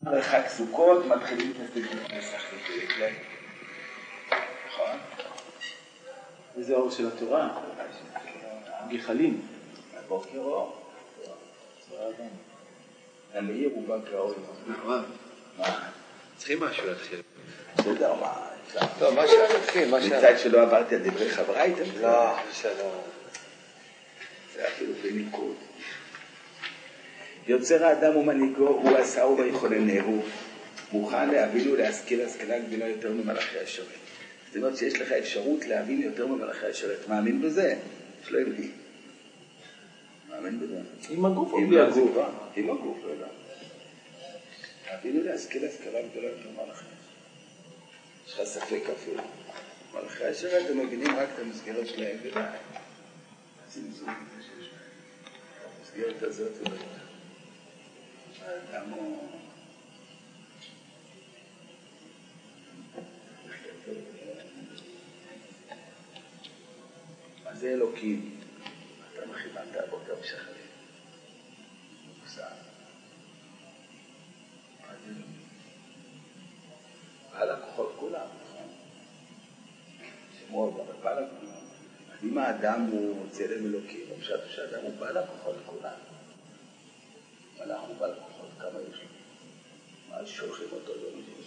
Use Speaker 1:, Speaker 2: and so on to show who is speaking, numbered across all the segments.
Speaker 1: בחג סוכות מתחילים את פסח לפני. נכון?
Speaker 2: וזה האור של התורה. גחלים.
Speaker 1: הבוקר אור. המאיר הוא בא כאור.
Speaker 2: מה? צריכים משהו להתחיל.
Speaker 1: בסדר, מה?
Speaker 2: לא, מה שנתחיל, מה
Speaker 1: מצד שלא עברתי על דברי חברי, אתם
Speaker 2: לא, בסדר.
Speaker 1: זה אפילו במלכות. יוצר האדם ומנהיגו, הוא עשהו ויכוננהו, מוכן להבין ולהשכיל השכלה גדולה יותר ממלאכי השרת. זאת אומרת שיש לך אפשרות להבין יותר ממלאכי השרת. מאמין בזה? יש לו אמרי. מאמין בזה?
Speaker 2: עם הגוף או בלי הגוף?
Speaker 1: עם הגוף, לא יודע. להבין ולהשכיל השכלה גדולה יותר ממלאכי השרת. יש לך ספק אפילו. מלאכי השרת הם מבינים רק את המסגרת שלהם ודי. זמזום שיש להם. המסגרת הזאת הוא האדם הוא... מה זה אלוקים? אתה מכיונת הבוקר בשחרים. מוקסם. מה זה אלוקים? בעל הכוחות כולם, נכון? שמוע גם בעל הכוחות. אם האדם הוא צלם אלוקים, או שהאדם הוא בעל הכוחות כולם. מלאך הוא בעל הכוחות, כמה יש לו? מה שולחים אותו לא מבין?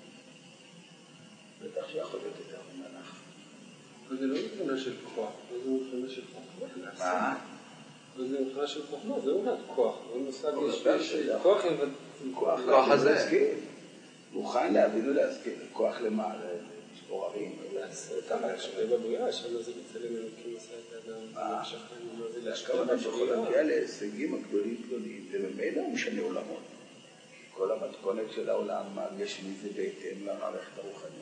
Speaker 1: בטח שיכול להיות יותר ממלאך.
Speaker 3: זה לא מבחינה של כוח, זה מבחינה של כוח.
Speaker 1: מה?
Speaker 3: זה מבחינה של כוח, לא, זה לא כוח. זה מושג יש
Speaker 1: כוח
Speaker 3: עם
Speaker 1: כוח הזה. מוכן להבין ולהסכים. כוח למה? לשבור ערים.
Speaker 3: זה בבריאה, שם זה בצלם אלוקים עושה את האדם.
Speaker 1: להשכמה שיכול להגיע להישגים הגדולים, וממילא הוא משנה עולמות. כל המתכונת של העולם, הגשמי זה בהתאם למערכת הרוחנית.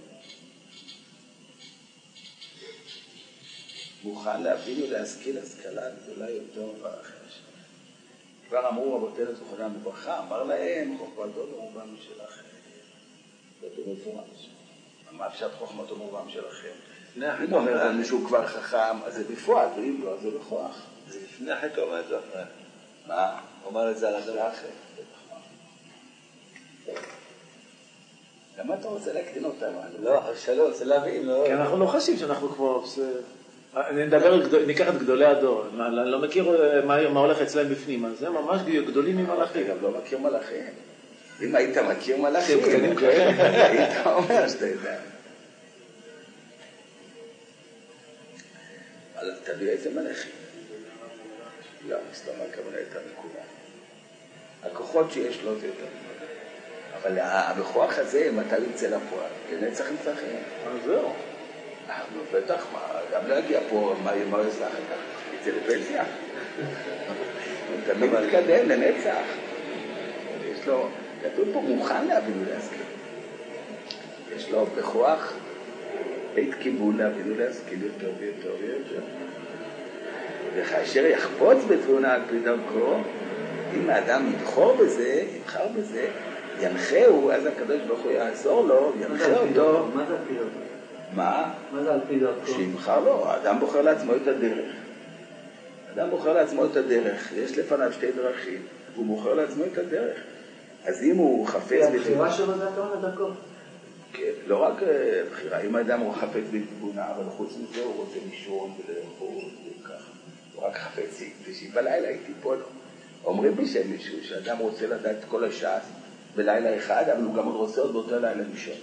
Speaker 1: מוכן להבין ולהשכיל השכלה גדולה יותר מברך השם. כבר אמרו רבותינו זכרונם לברכה, אמר להם, חוכמתו מרובם שלכם. זה מפורש. מה אפשר חוכמתו מרובם שלכם? אם אומר לנו שהוא כבר חכם, אז זה בפועל, ואם לא, זה בכוח.
Speaker 2: זה לפני החטא אומר את זה אחרי.
Speaker 1: מה?
Speaker 2: אומר את זה על הדבר אחרי.
Speaker 1: למה אתה רוצה להקטין אותנו?
Speaker 2: לא, שלום, זה להבין, לא...
Speaker 4: כי אנחנו לא חשים שאנחנו כבר... ניקח את גדולי הדור, אני לא מכיר מה הולך אצלם בפנים, אז זה ממש גדולים ממלאכים.
Speaker 1: אתה גם לא מכיר מלאכים. אם היית מכיר מלאכים, היית אומר שאתה יודע. אז תביא איזה מלאכים. לא, סתם הכוונה הייתה מכולם. הכוחות שיש לו זה יותר. אבל בכוח הזה, מתי יצא לפועל? כנצח נצחים.
Speaker 4: זהו.
Speaker 1: בטח, גם להגיע פה, מה יעשה אחר כך? יצא לפנסיה. הוא תמיד מתקדם לנצח. יש לו, כתוב פה מוכן להבין ולהשכיל. יש לו בכוח בית כיוון להבין ולהשכיל יותר ויותר ויותר. וכאשר יחפוץ בתבונה על פי דרכו, אם האדם יבחר בזה, ינחהו, אז הקדוש ברוך הוא יעזור לו, ינחה אותו.
Speaker 5: מה זה על פי דרכו?
Speaker 1: מה?
Speaker 5: מה זה על פי דרכו?
Speaker 1: שימחר לו, האדם בוחר לעצמו את הדרך. האדם בוחר לעצמו את הדרך, יש לפניו שתי דרכים, הוא בוחר לעצמו את הדרך. אז אם הוא חפץ...
Speaker 5: הבחירה שלו זה הכוונה דרכו?
Speaker 1: כן, לא רק בחירה, אם האדם הוא חפץ בתבונה, אבל חוץ מזה הוא רוצה לישון ולאכול וככה. הוא רק חפץ, ושאם בלילה הייתי פה לו. אומרים בשם מישהו שאדם רוצה לדעת כל השעה בלילה אחד, אבל הוא גם רוצה עוד באותו לילה לישון.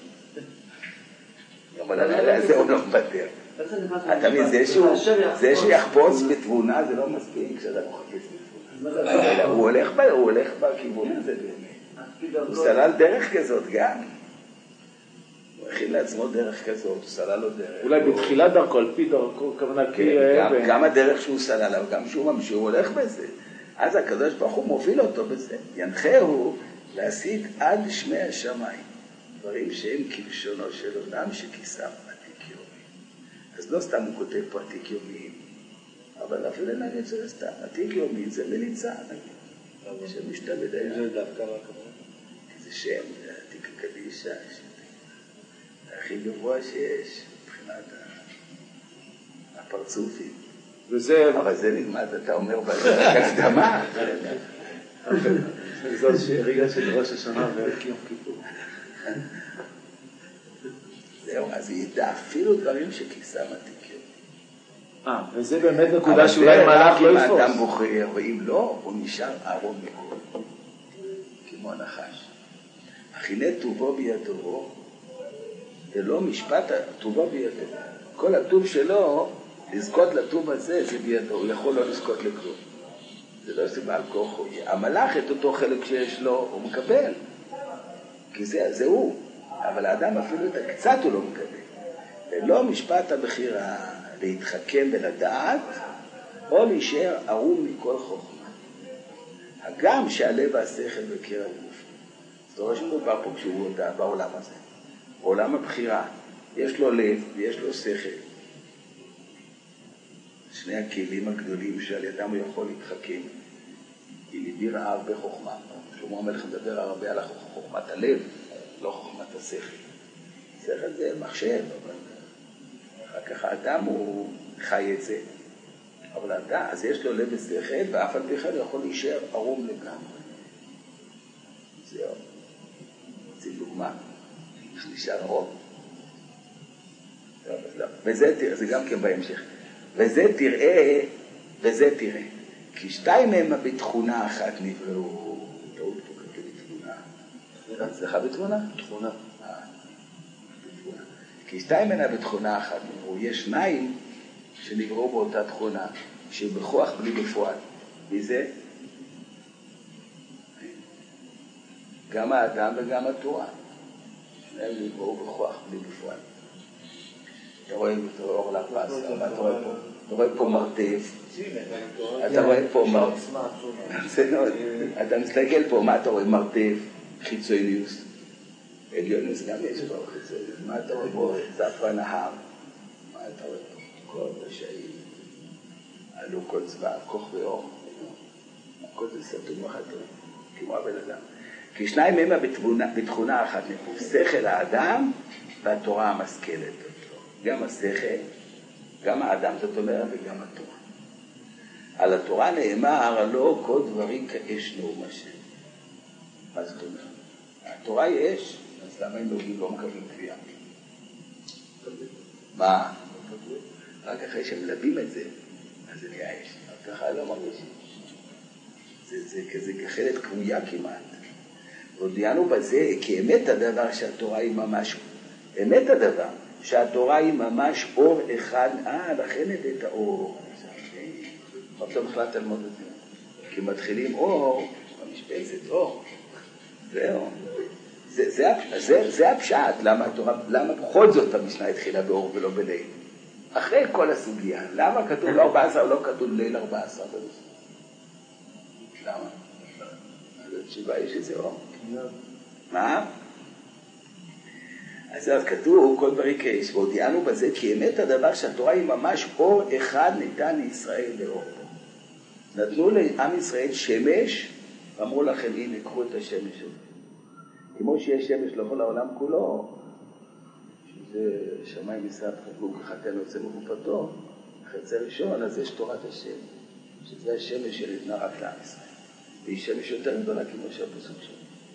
Speaker 1: אבל הלילה הזה הוא לא מוותר. אתה מבין, זה שיחפוץ בתבונה זה לא מספיק, כשאדם הוא חפץ בתבונה. הוא הולך בכיוון הזה באמת. הוא סלל דרך כזאת גם. הוא הכין לעצמו דרך כזאת, הוא סלל לו דרך.
Speaker 4: אולי בתחילת דרכו, על פי דרכו, כוונה כי...
Speaker 1: גם הדרך שהוא סלל, אבל גם שהוא ממשיך, הוא הולך בזה. אז הקדוש ברוך הוא מוביל אותו בזה. ינחהו להשיג עד שמי השמיים. דברים שהם כלשונו של עולם שכיסם עתיק יומי. אז לא סתם הוא כותב פה עתיק יומי, אבל אפילו נגיד שזה סתם. עתיק יומי זה מליצה, נגיד. שמשתבד היה.
Speaker 2: זה דווקא מה כמובן?
Speaker 1: כי זה שם, זה עתיק הקדישה. הכי גבוה שיש מבחינת הפרצופים. אבל זה נלמד, אתה אומר בהקדמה.
Speaker 4: זאת רגע של ראש השנה ויום כיפור.
Speaker 1: זהו, אז היא ידע אפילו דברים שכיסם עתיקים.
Speaker 4: וזה באמת נקודה שאולי מלאך לא
Speaker 1: אם
Speaker 4: יתפוס.
Speaker 1: האדם בוחר, ואם לא, הוא נשאר ארון מכל, כמו נחש. אך הנה טובו בידו, ולא משפט טובו בידו. כל הטוב שלו, לזכות לטוב הזה, זה בידו, הוא יכול לא לזכות לכלום. זה לא סיבה על כוחו. המלאך את אותו חלק שיש לו, הוא מקבל. כי זה הוא. אבל האדם אפילו את הקצת הוא לא מקבל. ולא משפט הבחירה להתחכם ולדעת, או להישאר ערום מכל חוכמה. הגם שהלב והשכל בקרב גוף. זאת אומרת שמדובר פה כשהוא הודע בעולם הזה. בעולם הבחירה. יש לו לב ויש לו שכל. שני הכלים הגדולים שעל ידם הוא יכול להתחכם. כי ליבי ראה הרבה חוכמה. שלמה המלך מדבר הרבה על חוכמת הלב, לא חוכמת השכל. שכל זה מחשב, אבל אחר כך האדם הוא חי את זה. אבל האדם, אז יש לו לב ושכל, ואף על פי כן הוא יכול להישאר ערום לגמרי. זהו. זה דוגמה. נשאר ערום. וזה תראה, זה גם כן בהמשך. וזה תראה. כי שתיים מהם בתכונה אחת נבראו. טעות פה כתוב בתכונה. אצלך בתכונה?
Speaker 2: תכונה.
Speaker 1: כי שתיים מהם בתכונה אחת נבראו. יש שניים שנבראו באותה תכונה, שבכוח בלי בפועל. וזה גם האדם וגם התורה. שניהם נבראו בכוח בלי בפועל. אתה רואה אור לפס, אתה רואה פה מרתף, אתה רואה פה מרתף, אתה מסתכל פה, מה אתה רואה? מרתף, חיצוניוס, עליונוס גם יש פה חיצוניוס, מה אתה רואה פה? זפרה נהר, מה אתה רואה פה? כל רשעים, עלו כל צבא, כוח ואור, הכל זה סתום וחתום, כמו הבן אדם. כי שניים מהם בתכונה אחת נפוף, שכל האדם והתורה המשכלת. גם השכל, גם האדם, זאת אומרת, וגם התורה. על התורה נאמר, לא כל דברים כאש נאום השם. מה זאת אומרת? התורה היא אש, אז למה הם לא מקבלים קביעה? מה? רק אחרי שמלבים את זה, אז זה נהיה אש. אז ככה לא מרגישים. זה כזה כחלת קבויה כמעט. והודיענו בזה, כי אמת הדבר שהתורה היא ממש, אמת הדבר, שהתורה היא ממש אור אחד, לכן את האור. עכשיו החלטת ללמוד את זה. כי מתחילים אור, במשפצת אור. זהו. זה הפשט, למה בכל זאת המשנה התחילה באור ולא בליל? אחרי כל הסוגיה, למה כתוב לא 14 או לא כתוב ליל 14 במשנה? למה? אז התשובה יש איזה אור. מה? אז כתוב כל דברים כאש, והודיענו בזה כי אמת הדבר שהתורה היא ממש אור אחד ניתן לישראל לאור בו. נתנו לעם ישראל שמש, ואמרו לכם הנה קחו את השמש הזה. כמו שיש שמש לכל העולם כולו, שזה שמיים ישראל חגו כחתנו יוצא מחופתו, חצי ראשון, אז יש תורת השם, שזה השמש שניתנה רק לעם ישראל. והיא שמש יותר גדולה כמו שהפסוק שלו.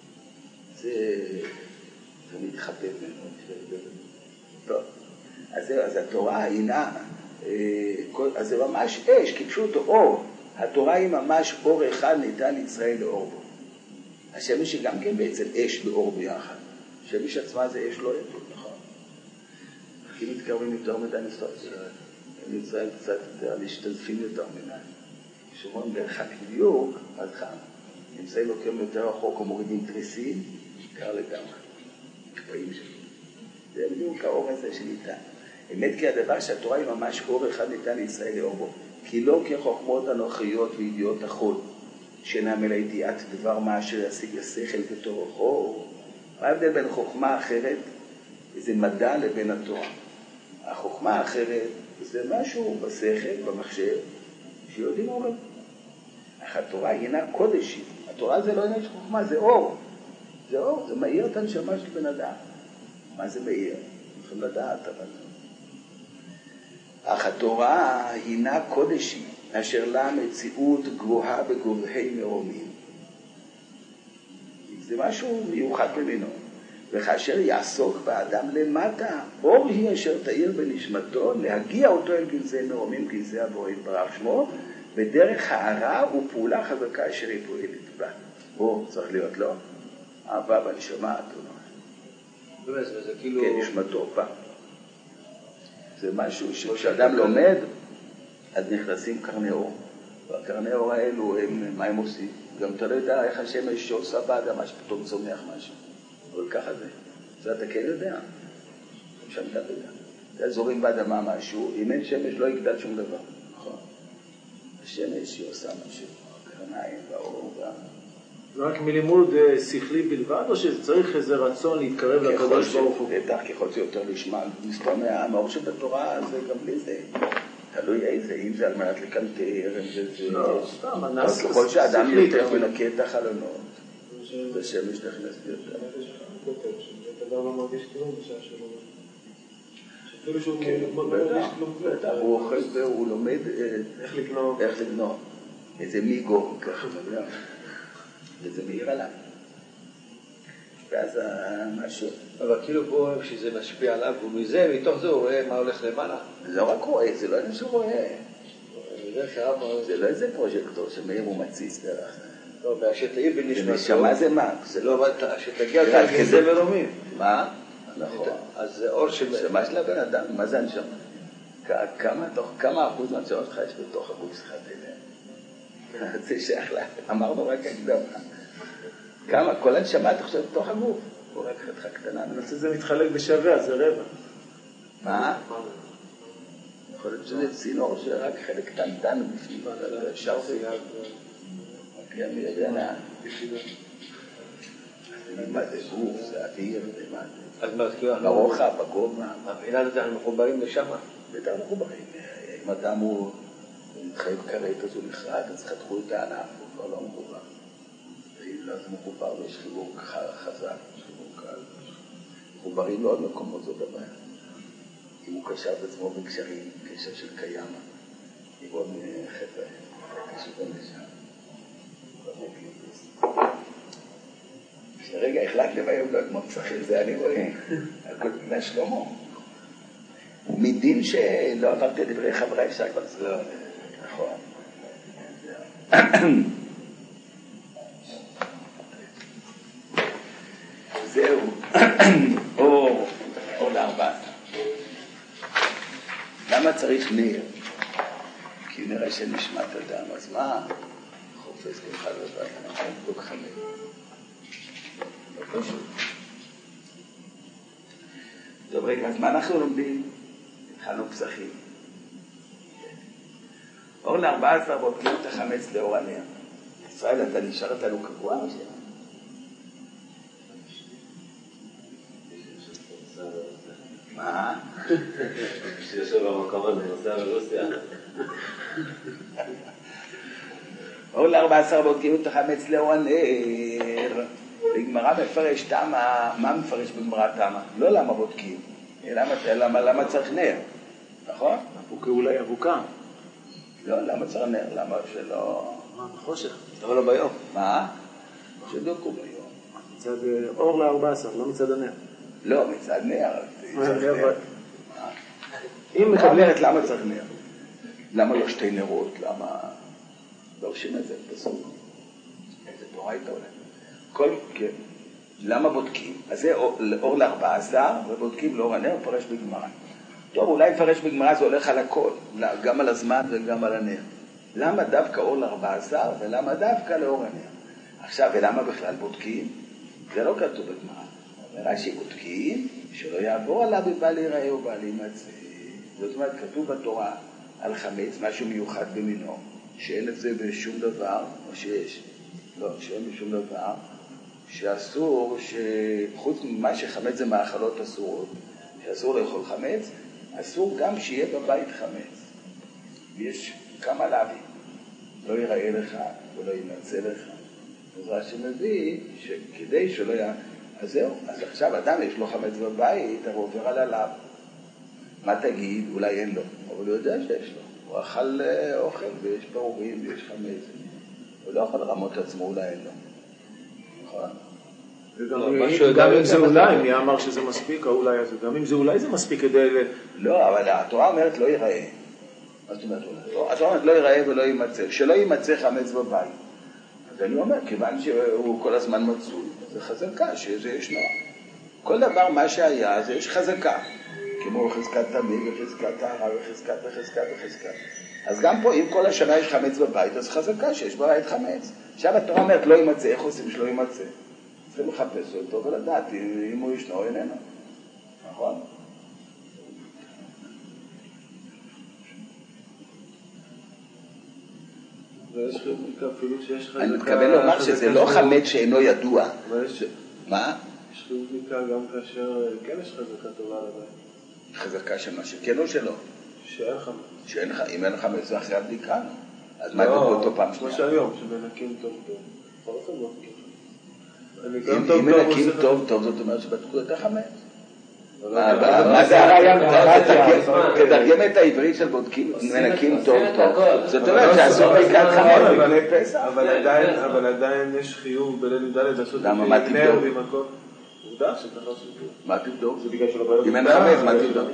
Speaker 1: זה מתחבב ממנו. טוב, אז התורה הינה, אז זה ממש אש, קידשו אותו אור. התורה היא ממש אור אחד ניתן לישראל לאור בו. השמש היא גם כן בעצם אש ואור ביחד. השמש עצמה זה אש לא ידוע, נכון? כי מתקרבים יותר מדי מסתובבים. ישראל קצת יותר להשתזפים יותר מדי. כשאומרים דרך בדיוק, אז חם. נמצאים לוקחים יותר רחוק או מורידים תריסים, קר לגמרי. מקפאים שלו. זה בדיוק האור הזה שניתן. אמת כי הדבר שהתורה היא ממש אור אחד ניתן לישראל לאור בו. כי לא כחוכמות הנוכחיות וידיעות החול, שאינם אלא ידיעת דבר מה אשר ישיג לשכל בתור אור. מה ההבדל בין חוכמה אחרת, וזה מדע לבין התורה. החוכמה האחרת זה משהו בשכל, במחשב, שיודעים אומרים. אך התורה הינה קודשית. התורה זה לא עניין של חוכמה, זה אור. זה אור, זה מאיר את הנשמה של בן אדם. מה זה מאיר? צריכים לדעת, אבל... אך התורה הינה קודשית, אשר לה מציאות גבוהה בגובהי מרומים. זה משהו מיוחד במינו. וכאשר יעסוק באדם למטה, אור היא אשר תאיר בנשמתו, להגיע אותו אל גנזי מרומים, גנזי הבורא יתברך שמו, בדרך הערה ופעולה חזקה אשר היא פועלת בה. הוא צריך להיות לו, אהבה בנשמה אתונה.
Speaker 2: באמת, זה כאילו...
Speaker 1: כן, נשמתו בה. זה משהו שכשאדם לומד, אז נכנסים קרני אור. והקרני אור האלו, מה הם עושים? גם אתה לא יודע איך השמש שעושה באדמה שפתאום צומח משהו. אבל ככה זה. זה אתה כן יודע. שם אתה יודע. אתה זורים באדמה משהו, אם אין שמש לא יגדל שום דבר. נכון. השמש היא עושה משהו. הקרניים, באור,
Speaker 4: זה רק מלימוד שכלי בלבד, או שצריך איזה רצון להתקרב לקדוש ברוך הוא?
Speaker 1: בטח, ככל זה יותר נשמע. מסתום המאור שבתורה זה גם בלי זה. תלוי איזה, אם זה על מנת לקנטר, אם זה...
Speaker 4: לא, סתם, הנס...
Speaker 1: ככל שאדם יותר מנקה את החלונות, זה שמש נכנס ביותר.
Speaker 3: אתה דבר לא מרגיש כלום בשעה שלו. שאפילו שהוא מרגיש כלום.
Speaker 1: בטח, הוא אוכל והוא לומד
Speaker 3: איך לקנות.
Speaker 1: איך לגנוב. איזה מיגו, ככה, אתה יודע. וזה מאיר עליו. ואז משהו...
Speaker 2: אבל כאילו פה שזה משפיע עליו, ומזה, מתוך זה הוא רואה מה הולך למעלה.
Speaker 1: לא רק רואה, זה לא איזה שהוא רואה. זה לא איזה פרוז'קטור שמאיר הוא מציץ דרך.
Speaker 2: לא, והשתאיר בנשמתו.
Speaker 1: נשמה זה מה? זה לא...
Speaker 2: שתגיע כאן כזה מרומים.
Speaker 1: מה? נכון.
Speaker 2: אז זה אור של...
Speaker 1: נשמה של הבן אדם, מה זה הנשמה? כמה אחוז מהנשמה שלך יש בתוך הגוף שלך תלם? זה שייך לה. אמרנו רק הקדמה. כמה? כל הנשמה אתה חושב בתוך הגוף. הוא רק חתיכה קטנה.
Speaker 4: אני חושב שזה מתחלק בשווה, אז זה רבע.
Speaker 1: מה? יכול להיות שזה צינור שרק חלק קטנטן בפנים. אפשר זה. כן, מי יודע לאן. מה זה גוף, זה אוויר, זה מה זה.
Speaker 2: אז מה, כאילו אנחנו...
Speaker 1: ברוחב, בגובה.
Speaker 2: מבחינה הזאת אנחנו מחוברים לשם.
Speaker 1: בטח מחוברים. אם אדם הוא מתחייב כרת, אז הוא נחרד, אז חתכו את הענף, הוא כבר לא מחובר. ואם לא, זה מחובר, ויש חיבור חזק, יש חיבור קל. מחוברים לעוד מקומות, זאת הבעיה. אם הוא קשר את עצמו בקשרים, קשר של קיימה, עם עוד חבר'ה, קשר גם לשם. רגע, החלטתם היום לא כמו פסחים, זה אני רואה. הכל בני שלמה. מדין שלא עברתי דברי חברי אפשר כבר לסגור. נכון. זהו. אור ל14. למה צריך נר? כי נראה שנשמת אדם. אז מה? חופש ככה לבד. אנחנו נבדוק חמד. לא פשוט. טוב רגע, אז מה אנחנו לומדים? התחלנו פסחים. אור ל14 בודקים את החמץ לאור הנר. ישראל, אתה נשאר אותנו קבוע או שלא? מה?
Speaker 5: שיושב במקום הזה, נוסע ברוסיה.
Speaker 1: אור ל14 בודקים את החמץ לאור הנר. בגמרא מפרש תמה, מה מפרש בגמרא תמה? לא למה בודקים, למה צריך נר, נכון?
Speaker 4: אולי אבוקה.
Speaker 1: לא, למה צריך נר? למה שלא...
Speaker 4: מה, בחושך?
Speaker 2: אבל לא ביום.
Speaker 1: מה? שדוקו ביום.
Speaker 4: מצד אור ל14, לא מצד הנר.
Speaker 1: לא, מצד נר.
Speaker 4: אם
Speaker 1: מה
Speaker 4: מקבלים...
Speaker 1: אומרת למה צריך נר? למה לא שתי נרות? למה... לא עושים את זה בסוף. איזה תורה הייתה עולה. כן. למה בודקים? אז זה אור ל14 ובודקים לאור הנר, פרש בגמרא. טוב, אולי פרש בגמרא זה הולך על הכל, גם על הזמן וגם על הנר. למה דווקא אור ל14 ולמה דווקא לאור הנר? עכשיו, ולמה בכלל בודקים? זה לא כתוב בגמרא. נראה שבודקים שלא יעבור עליו בבל ייראה ובל יימצא. זאת אומרת, כתוב בתורה על חמץ, משהו מיוחד במינו, שאין את זה בשום דבר, או שיש. לא, שאין בשום דבר. שאסור, שחוץ ממה שחמץ זה מאכלות אסורות, שאסור לאכול חמץ, אסור גם שיהיה בבית חמץ. ויש כמה להביא, לא ייראה לך ולא יימצא לך. אז רש"י מביא שכדי שלא יהיה... אז זהו, אז עכשיו אדם יש לו חמץ בבית, אבל עובר על הלאו. מה תגיד? אולי אין לו, אבל הוא יודע שיש לו. הוא אכל אוכל ויש פעורים ויש חמץ. הוא לא יכול לרמות עצמו, אולי אין לו. נכון?
Speaker 4: גם אם זה אולי, מי אמר שזה מספיק, או אולי, גם אם זה אולי זה מספיק כדי...
Speaker 1: לא, אבל התורה אומרת לא ייראה. מה זאת אומרת אולי? התורה אומרת לא ייראה ולא יימצא. שלא יימצא חמץ בבית. אז אני אומר, כיוון שהוא כל הזמן מצוי, זה חזקה שזה ישנו. כל דבר מה שהיה, זה יש חזקה. כמו חזקת תמיד וחזקת טהרה וחזקת. אז גם פה, אם כל השנה יש חמץ בבית, אז חזקה שיש בבית חמץ. עכשיו התורה אומרת לא יימצא, איך עושים שלא יימצא? צריכים לחפש אותו ולדעת אם הוא ישנו או איננו. נכון?
Speaker 3: ויש חזקה, אפילו שיש חזקה...
Speaker 1: אני מתכוון לומר שזה לא חמץ שאינו ידוע. מה?
Speaker 3: יש חזקה גם כאשר כן יש חזקה טובה לבית.
Speaker 1: חזקה שמה שכן או שלא?
Speaker 3: שאין חמץ.
Speaker 1: אם אין חמץ זה אחרי הבדיקה. אז מה יבדקו אותו פעם שנייה?
Speaker 3: כמו שהיום, שמנקים טוב טוב.
Speaker 1: אם מנקים טוב טוב, זאת אומרת שבדקו את החמץ. מה זה הרעיון? תדרגם את העברית של בודקים, מנקים טוב טוב. זאת אומרת שעשו בדיקת חמץ בגלי פסח.
Speaker 3: אבל עדיין יש חיוב בליל י"ד לעשות את
Speaker 1: למה? מה תבדוק?
Speaker 3: עובדה שככה עושים.
Speaker 1: מה תבדוק?
Speaker 3: זה בגלל שלא בעיות.
Speaker 1: אם אין חמץ, מה תבדוק?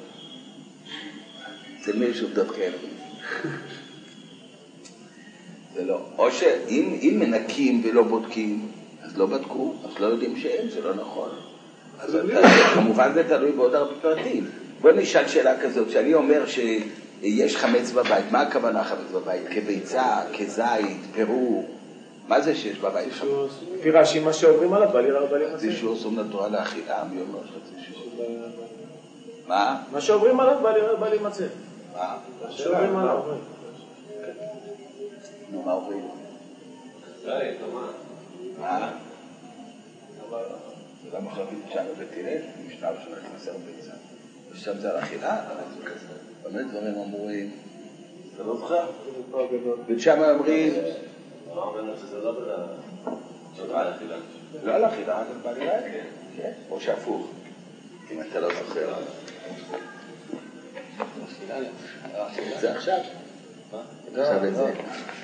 Speaker 1: אצל מי יש עובדות כאלה? זה לא. או שאם מנקים ולא בודקים, אז לא בדקו, אז לא יודעים שאין, זה לא נכון. אז כמובן זה תלוי בעוד הרבה פרטים. בוא נשאל שאלה כזאת, שאני אומר שיש חמץ בבית, מה הכוונה חמץ בבית? כביצה, כזית, פירור, מה זה שיש בבית חמץ?
Speaker 4: לפי רש"י מה שעוברים עליו, בל יראה ובל ימצא.
Speaker 1: זה שיעור סום לתורה לאכילה, מי אומר חצי שיעור? מה?
Speaker 4: מה שעוברים עליו, בל יראה ובל ימצא.
Speaker 1: מה?
Speaker 4: מה שעוברים עליו.
Speaker 1: נו, מה עוברים? מה? זה לא מחלוקת שם ותראה, משנה ראשונה תמסר ביצה. ושם זה על אכילה, באמת דברים אמורים.
Speaker 3: זה לא זכר?
Speaker 1: ושם אומרים...
Speaker 5: מה אומרים שזה לא על אכילה?
Speaker 1: לא על אכילה, זה בא נראה? כן. או שהפוך, אם אתה לא זוכר. זה עכשיו? מה? עכשיו את זה.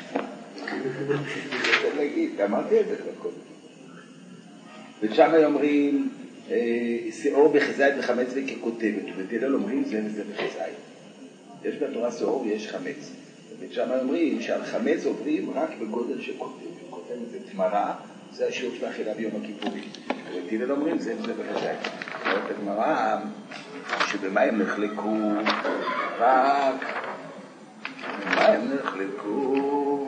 Speaker 1: אני להגיד, אמרתי את זה כבר קודם. ושם אומרים, שאור בחזית וחמץ וככותבת, ובתהילל אומרים זה וזה בחזית. יש בתורה שאור ויש חמץ. ושם אומרים שעל חמץ עוברים רק בגודל שכותבת. כותבת זה תמרה, זה השיעור של האכילה ביום הכיפורים. ובתהילל אומרים זה וזה בחזית. אומרת הגמרא שבמה הם נחלקו? רק במה הם נחלקו?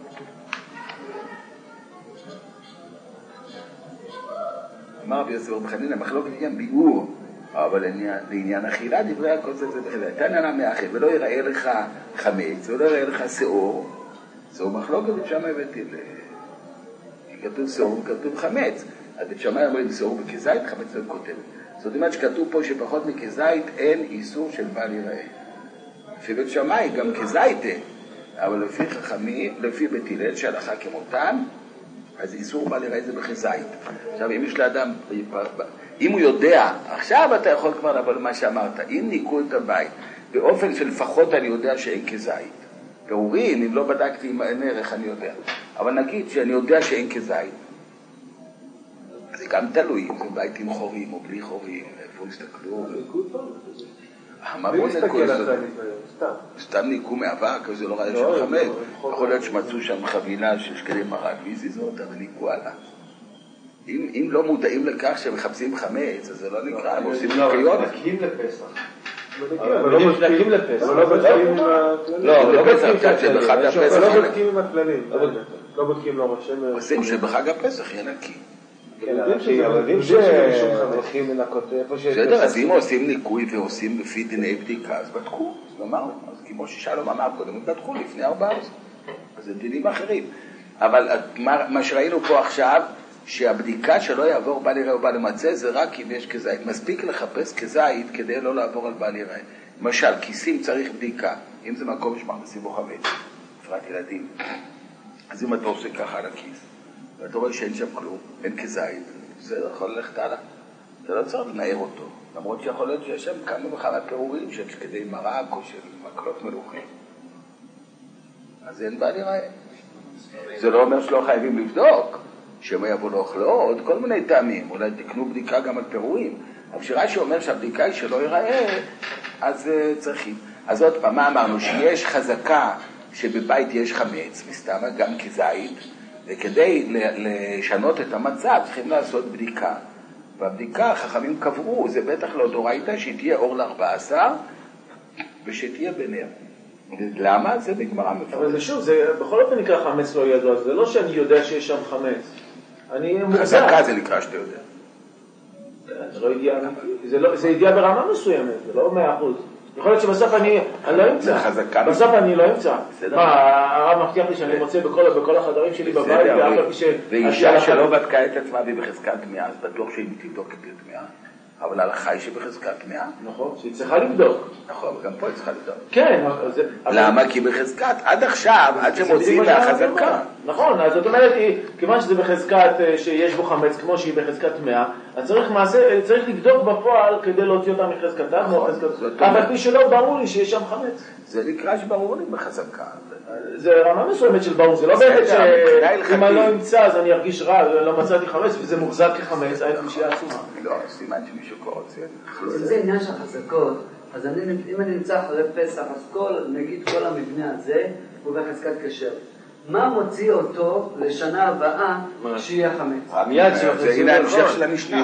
Speaker 1: אמר רבי יוסף בן חנינא, המחלוקת היא גם ביאור, אבל לעניין אכילה דברי הכוס זה בחזית. תנא מאחד, ולא יראה לך חמץ, ולא יראה לך שאור, זהו מחלוקת בית שמאי ובתהילל. כתוב שאור וכתוב חמץ, אז בית שמאי אומרים שאור וכזית, חמץ וכותבת. זאת אומרת שכתוב פה שפחות מכזית אין איסור של בל יראה. לפי בית שמאי גם כזית אין, אבל לפי חכמים, לפי בית הלל שהלכה כמותם, אז איסור בל יראה זה בכזית. עכשיו אם יש לאדם, אם הוא יודע, עכשיו אתה יכול כבר לבוא למה שאמרת, אם ניקו את הבית, באופן שלפחות אני יודע שאין כזית. פירורים, אם לא בדקתי עם הערך אני יודע. אבל נגיד שאני יודע שאין כזית. זה גם תלוי, אם זה בית עם חורים או בלי חורים, איפה הסתכלו. מה בוא ניקו? סתם ניקו מאבק, זה לא רעי של חמץ. יכול להיות שמצאו שם חבילה של שקלי מרק, והזיזו אותה וניקו הלאה. אם לא מודעים לכך שמחפשים חמץ, אז זה לא נקרא, הם עושים ניקיון.
Speaker 3: מדקים לפסח.
Speaker 2: אבל לא מדקים לפסח.
Speaker 3: לא בודקים עם הכללים.
Speaker 1: לא בפסח, שבחג הפסח
Speaker 3: לא בודקים עם הכללים. לא בודקים לו ראשם.
Speaker 1: עושים שבחג הפסח יהיה נקי.
Speaker 2: אבל אם שהולכים לנקות איפה ש...
Speaker 1: בסדר, אז אם עושים ניקוי ועושים לפי דיני בדיקה, אז בדקו. אז כמו ששלום אמר קודם, הם בדקו לפני 4 אז זה דינים אחרים. אבל מה שראינו פה עכשיו, שהבדיקה שלא יעבור בל יראה או בל ימצא, זה רק אם יש כזית. מספיק לחפש כזית כדי לא לעבור על בל יראה. למשל, כיסים צריך בדיקה. אם זה מקום שמכניסים בו חמץ, בפרט ילדים. אז אם אתה עושה ככה על הכיס, ואתה רואה שאין שם כלום, אין כזית, זה יכול ללכת הלאה. אתה לא צריך לנער אותו. למרות שיכול להיות שיש שם כמה וכמה פירורים של כדי מרק או של מקלות מלוכים. אז אין בל יראה. זה לא אומר שלא חייבים לבדוק. שמא יבוא לאוכלו, עוד כל מיני טעמים, אולי תקנו בדיקה גם על פירורים. אבל שרש"י אומר שהבדיקה היא שלא ייראה, אז צריכים. אז עוד פעם, מה אמרנו? שיש חזקה שבבית יש חמץ, מסתם גם כזית, וכדי לשנות את המצב צריכים לעשות בדיקה. והבדיקה, חכמים קבעו, זה בטח לא דורייתא, שתהיה אור ל14, ושתהיה בנר. למה? זה בגמרא מפורשת.
Speaker 4: אבל זה שוב, זה בכל אופן נקרא חמץ לא ידוע, זה לא שאני יודע שיש שם חמץ. אני מוגזר.
Speaker 1: חזקה זה נקרא שאתה יודע.
Speaker 4: זה לא ידיעה, זה ידיעה ברמה מסוימת, זה לא 100%. יכול להיות שבסוף אני לא אמצא. בסוף אני לא אמצא. מה, הרב מבטיח לי שאני מוצא בכל החדרים שלי בבית,
Speaker 1: ואישה שלא בדקה את עצמה והיא בחזקת טמאה, אז בטוח שהיא תבדוק את הטמאה. אבל ההלכה היא שבחזקת טמאה.
Speaker 4: נכון, שהיא צריכה לבדוק.
Speaker 1: נכון, וגם פה היא צריכה לבדוק.
Speaker 4: כן.
Speaker 1: למה? כי בחזקת, עד עכשיו, עד שמוצאים מהחזקה.
Speaker 4: נכון, אז זאת אומרת, כיוון שזה בחזקת שיש בו חמץ, כמו שהיא בחזקת טמאה, אז צריך לבדוק בפועל כדי להוציא אותה מחזקתה, אבל פי שלא ברור לי שיש שם חמץ.
Speaker 1: זה נקרא שברור לי בחזקה.
Speaker 4: זה רמה מסוימת של ברור, זה לא באמת שאם אני לא אמצא אז אני ארגיש רע, לא מצאתי חמץ וזה מוחזק כחמץ, אין קושיה עצומה.
Speaker 1: לא, סימן שמישהו כבר רוצה.
Speaker 6: זה עניין של חזקות, אז אם אני נמצא אחרי פסח, אז נגיד כל המבנה הזה הוא בחזקת כשר. מה מוציא אותו לשנה הבאה שיהיה חמץ?
Speaker 1: מיד זה הנה ההמשך של המשנה.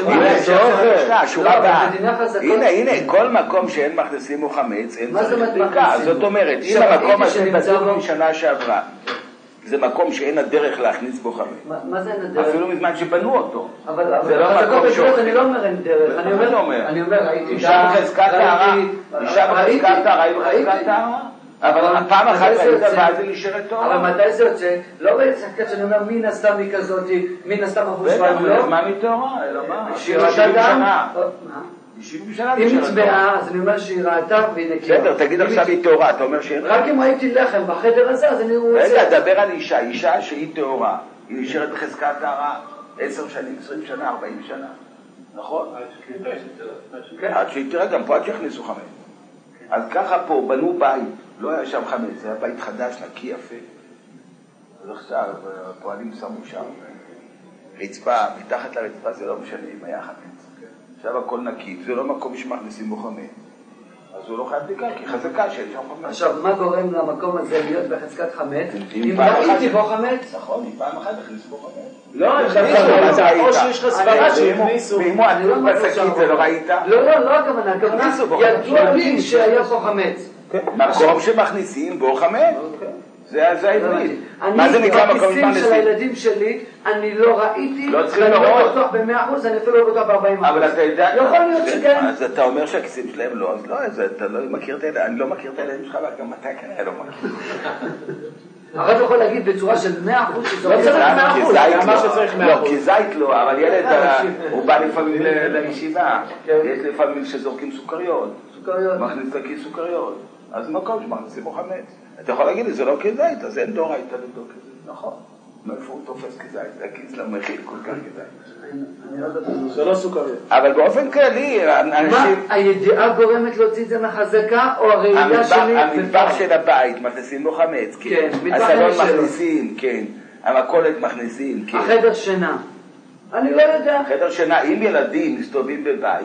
Speaker 1: שורה הבאה. הנה, כל מקום שאין מכניסים הוא חמץ, אין צריך בדיקה. זאת אומרת, אם המקום הזה בדוק משנה שעברה, זה מקום שאין הדרך להכניס בו חמץ.
Speaker 6: מה זה אין הדרך?
Speaker 1: אפילו מזמן שבנו אותו.
Speaker 6: אבל בחזקות בדרך אני לא אומר אין דרך. אני אומר, ראיתי
Speaker 1: אישה בחזקת טהרה, אישה בחזקת טהרה היא בחזקת טהרה. אבל פעם אחת ראית ואז זה נשארת טהרה.
Speaker 6: אבל מתי זה יוצא? לא בחזקת שאני אומר מן הסתם היא כזאת, מן הסתם אחוז
Speaker 1: בטח, מה מטהרה? אלא מה?
Speaker 6: 70 שנה.
Speaker 1: 70 שנה
Speaker 6: אם נצבעה, אז אני אומר שהיא ראתה והיא נקייה.
Speaker 1: בסדר, תגיד עכשיו היא טהורה, אתה אומר שאין...
Speaker 6: רק אם ראיתי לחם בחדר הזה, אז אני רוצה...
Speaker 1: רגע, דבר על אישה, אישה שהיא טהורה, היא נשארת בחזקת טהרה 10 שנים, 20 שנה, 40 שנה, נכון? עד שהיא תראה, גם פה עד שיכניסו חמץ. אז ככה פה, בנו בית, לא היה שם חמץ, זה היה בית חדש, נקי, יפה. אז עכשיו, הפועלים שמו שם רצפה, מתחת לרצפה זה לא משנה אם היה חמץ. עכשיו הכל נקי, זה לא מקום שמכניסים בו חמץ. אז הוא לא חייב בדיקה, כי חזקה שיש שם חמץ.
Speaker 6: עכשיו, מה גורם למקום הזה להיות בחזקת חמץ? אם ראיתי בו חמץ?
Speaker 1: נכון, אם פעם אחת הכניסו בו חמץ.
Speaker 4: לא, או שיש לך סברה שהכניסו.
Speaker 1: ואם הוא עטוף בשקית זה לא ראית?
Speaker 6: לא הכוונה, ידוע לי שהיה פה חמץ.
Speaker 1: מקום שמכניסים בו חמץ. זה העברית. מה זה נקרא מקום
Speaker 6: בכיסים של הילדים שלי, אני לא ראיתי, ואני לא בטוח ב100%, אני אפילו לא בטוח ב40%.
Speaker 1: אבל אתה יודע...
Speaker 6: יכול להיות שכן.
Speaker 1: אז אתה אומר שהכיסים שלהם לא, אז לא, אתה לא מכיר את הילדים, אני לא מכיר את הילדים שלך, וגם אתה כנראה לא מכיר.
Speaker 6: הרב יכול להגיד בצורה של 100%
Speaker 4: לא צריך 100%, אמר שצריך 100%.
Speaker 1: לא, כי זית לא, אבל ילד, הוא בא לפעמים לישיבה, יש לפעמים שזורקים סוכריות, מכניס לכיס סוכריות, אז מקום שמכניסים בו חמץ. אתה יכול להגיד לי, זה לא כזית, אז אין דור היית לבדוק את זה, נכון. מאיפה הוא תופס כזית, זה הכיס למכיל כל כך כזית.
Speaker 4: זה לא סוכריות.
Speaker 1: אבל באופן כללי, אנשים...
Speaker 6: מה, הידיעה גורמת להוציא את זה מחזקה, או הראייה שלי...
Speaker 1: המטבח של הבית, מכניסים בו חמץ, כן. הסלון מכניסים, כן. המכולת מכניסים, כן.
Speaker 6: החדר שינה. אני לא יודע.
Speaker 1: חדר שינה, אם ילדים מסתובבים בבית,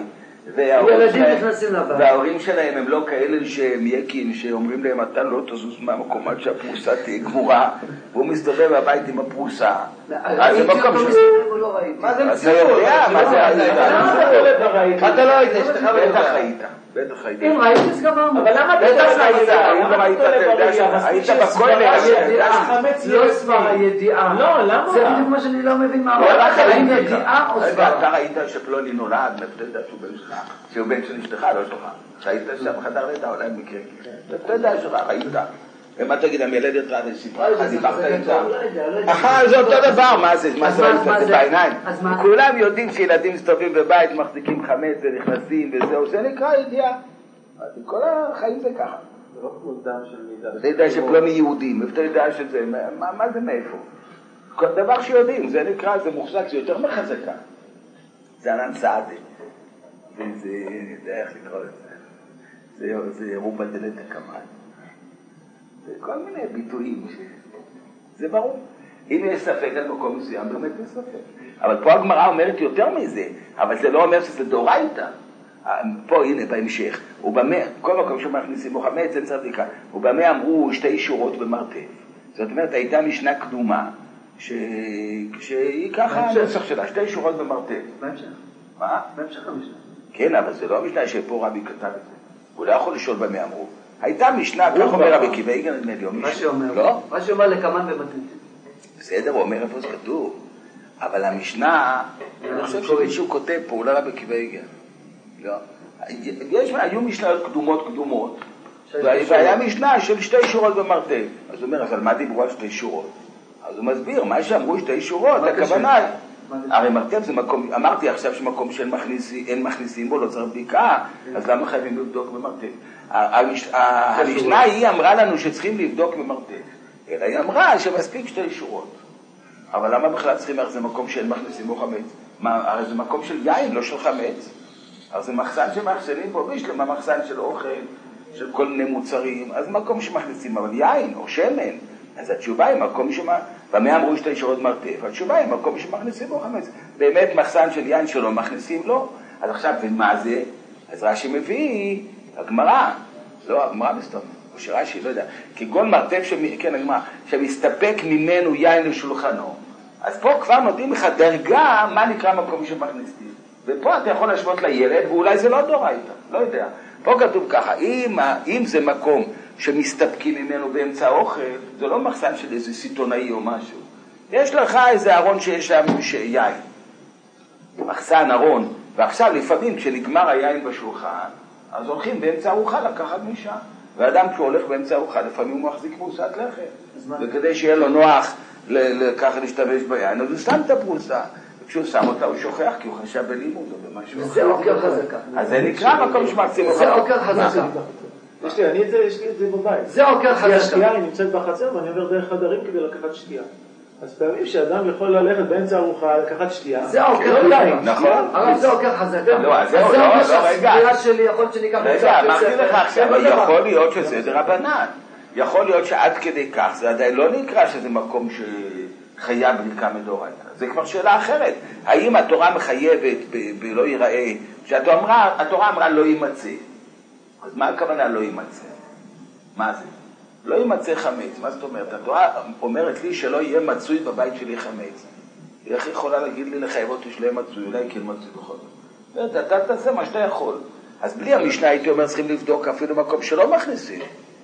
Speaker 1: וההורים שלהם הם לא כאלה שהם יקים, שאומרים להם אתה לא תזוז מהמקום עד שהפרוסה תהיה גמורה, והוא מסתובב בבית עם הפרוסה. אז זה מקום ש...
Speaker 6: מה זה
Speaker 1: מציאות? מה זה ראית?
Speaker 6: אתה לא היית, אשתך
Speaker 1: בטח היית. בטח היית.
Speaker 6: אם ראית אז גמרנו.
Speaker 4: אבל למה
Speaker 1: בטח היית? אם ראית, אתה יודע שהיית בכולל.
Speaker 6: לא סברה ידיעה.
Speaker 4: לא, למה?
Speaker 6: זה בדיוק מה שאני לא מבין מה אמרת. האם ידיעה או סברה?
Speaker 1: אתה ראית שפלוני נולד, אתה יודע שהוא בן שלך, שהוא בן של אשתך, לא שלך. ראית שם חדר לידה, אולי מקרה. אתה יודע שלך, ראית. ומה תגיד, המילדת רעד סיפרה לך, דיברת איתה? זה אותו דבר, מה זה? מה זה בעיניים? כולם יודעים שילדים מסתובבים בבית, מחזיקים חמץ ונכנסים וזהו, זה נקרא ידיעה. כל החיים זה ככה.
Speaker 2: זה לא כמו דם של מידה.
Speaker 1: זה ידע שפלוני יהודים, איפה ידע שזה, מה זה מאיפה? כל דבר שיודעים, זה נקרא, זה מוחזק, זה יותר מחזקה. זה ענן סעדה. זה, יודע איך לקרוא לזה. זה רובה דלת הקמאן. זה כל מיני ביטויים, זה ברור. אם יש ספק על מקום מסוים, באמת יש ספק. אבל פה הגמרא אומרת יותר מזה, אבל זה לא אומר שזה דורייתא. פה הנה בהמשך, כל מקום שמכניסים בו חמץ, אין צריך בדיקה. ובמה אמרו 2 שורות במרתף. זאת אומרת, הייתה משנה קדומה, שהיא ככה הנוסח שלה, 2 שורות במרתף.
Speaker 6: בהמשך.
Speaker 1: מה?
Speaker 6: בהמשך המשנה.
Speaker 1: כן, אבל זה לא המשנה שפה רבי כתב את זה. הוא לא יכול לשאול במה אמרו. הייתה משנה, כך אומר רבי עקיבא איגר, נדמה לי, או מישהו.
Speaker 6: מה שאומר לקמן במתנית.
Speaker 1: בסדר, הוא אומר איפה זה כתוב. אבל המשנה, אני חושב שמישהו כותב פה, אולי רבי עקיבא איגר. לא. היו משנות קדומות, והיה משנה של 2 שורות במרתף. אז הוא אומר, אז על מה דיברו על 2 שורות? אז הוא מסביר, מה שאמרו 2 שורות, הכוונה, הרי מרתף זה מקום, אמרתי עכשיו שמקום שאין מכניסים בו, לא צריך בדיקה, אז למה חייבים לבדוק במרתף? המשנה היא אמרה לנו שצריכים לבדוק במרתף, אלא היא אמרה שמספיק 2 שורות. אבל למה בכלל צריכים, איך זה מקום שאין מכניסים בו חמץ? הרי זה מקום של יין, לא של חמץ. אז זה מחסן שמחסנים בו, וישלם מחסן של אוכל, של כל מיני מוצרים, אז מקום שמכניסים, אבל יין או שמן, אז התשובה היא מקום במה אמרו 2 שורות מרתף, התשובה היא מקום שמכניסים בו חמץ. באמת מחסן של יין שלא מכניסים לו, אז עכשיו, ומה זה? אז רש"י מביא, הגמרא, לא, הגמרא מסתובב, או שרש"י, לא יודע, כגון מרתף, כן, הגמרא, שמסתפק ממנו יין לשולחנו, אז פה כבר נותנים לך דרגה, מה נקרא מקום שמכניסים. ופה אתה יכול להשוות לילד, ואולי זה לא דורייתא, לא יודע. פה כתוב ככה, אם זה מקום שמסתפקים ממנו באמצע האוכל, זה לא מחסן של איזה סיטונאי או משהו. יש לך איזה ארון שיש שם יין, מחסן ארון, ועכשיו לפעמים כשנגמר היין בשולחן, אז הולכים באמצע ארוחה לקחת משם. ואדם כשהולך באמצע ארוחה, לפעמים הוא מחזיק פרוסת לחם. וכדי שיהיה לו נוח ככה להשתמש ביין, אז הוא שם את הפרוסה. כשהוא שם אותה הוא שוכח כי הוא חשב בלימוד או במשהו.
Speaker 6: זה עוקר חזקה.
Speaker 1: אז זה נקרא מקום שמחצים אותה.
Speaker 6: זה עוקר חזקה.
Speaker 3: יש לי את זה בבית.
Speaker 6: זה עוקר חזקה.
Speaker 3: השתייה היא נמצאת בחצר ואני עובר דרך חדרים כדי לקחת שתייה. אז פעמים שאדם יכול ללכת באמצע ארוחה לקחת שתייה.
Speaker 6: זה עוקר חזקה.
Speaker 1: נכון.
Speaker 6: אבל זה עוקר חזקה.
Speaker 1: לא, זהו, לא, רגע.
Speaker 6: יכול שניקח
Speaker 1: רגע, אמרתי לך עכשיו, יכול להיות שזה דרבנן. יכול להיות שעד כדי כך, זה עדיין לא נקרא שזה מקום חייב בדיקה מדאורייתא. זה כבר שאלה אחרת. האם התורה מחייבת בלא ייראה, שהתורה אמרה לא יימצא. אז מה הכוונה לא יימצא? מה זה? לא יימצא חמץ. מה זאת אומרת? התורה אומרת לי שלא יהיה מצוי בבית שלי חמץ. איך יכולה להגיד לי לחייב אותי שלא יהיה מצוי? אולי כן מצוי בכל זאת. אתה תעשה מה שאתה יכול. אז בלי המשנה הייתי אומר צריכים לבדוק אפילו מקום שלא מכניסים.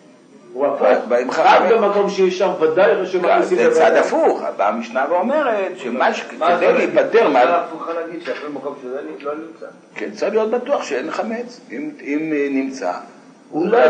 Speaker 3: רק במקום שיש שם ודאי שמכניסים
Speaker 1: זה צד הפוך, באה המשנה ואומרת כדי להיפטר מה...
Speaker 2: מה הפוכה להגיד שאפילו מקום שזה לא נמצא?
Speaker 1: כן, צריך להיות בטוח שאין חמץ, אם נמצא.
Speaker 3: אולי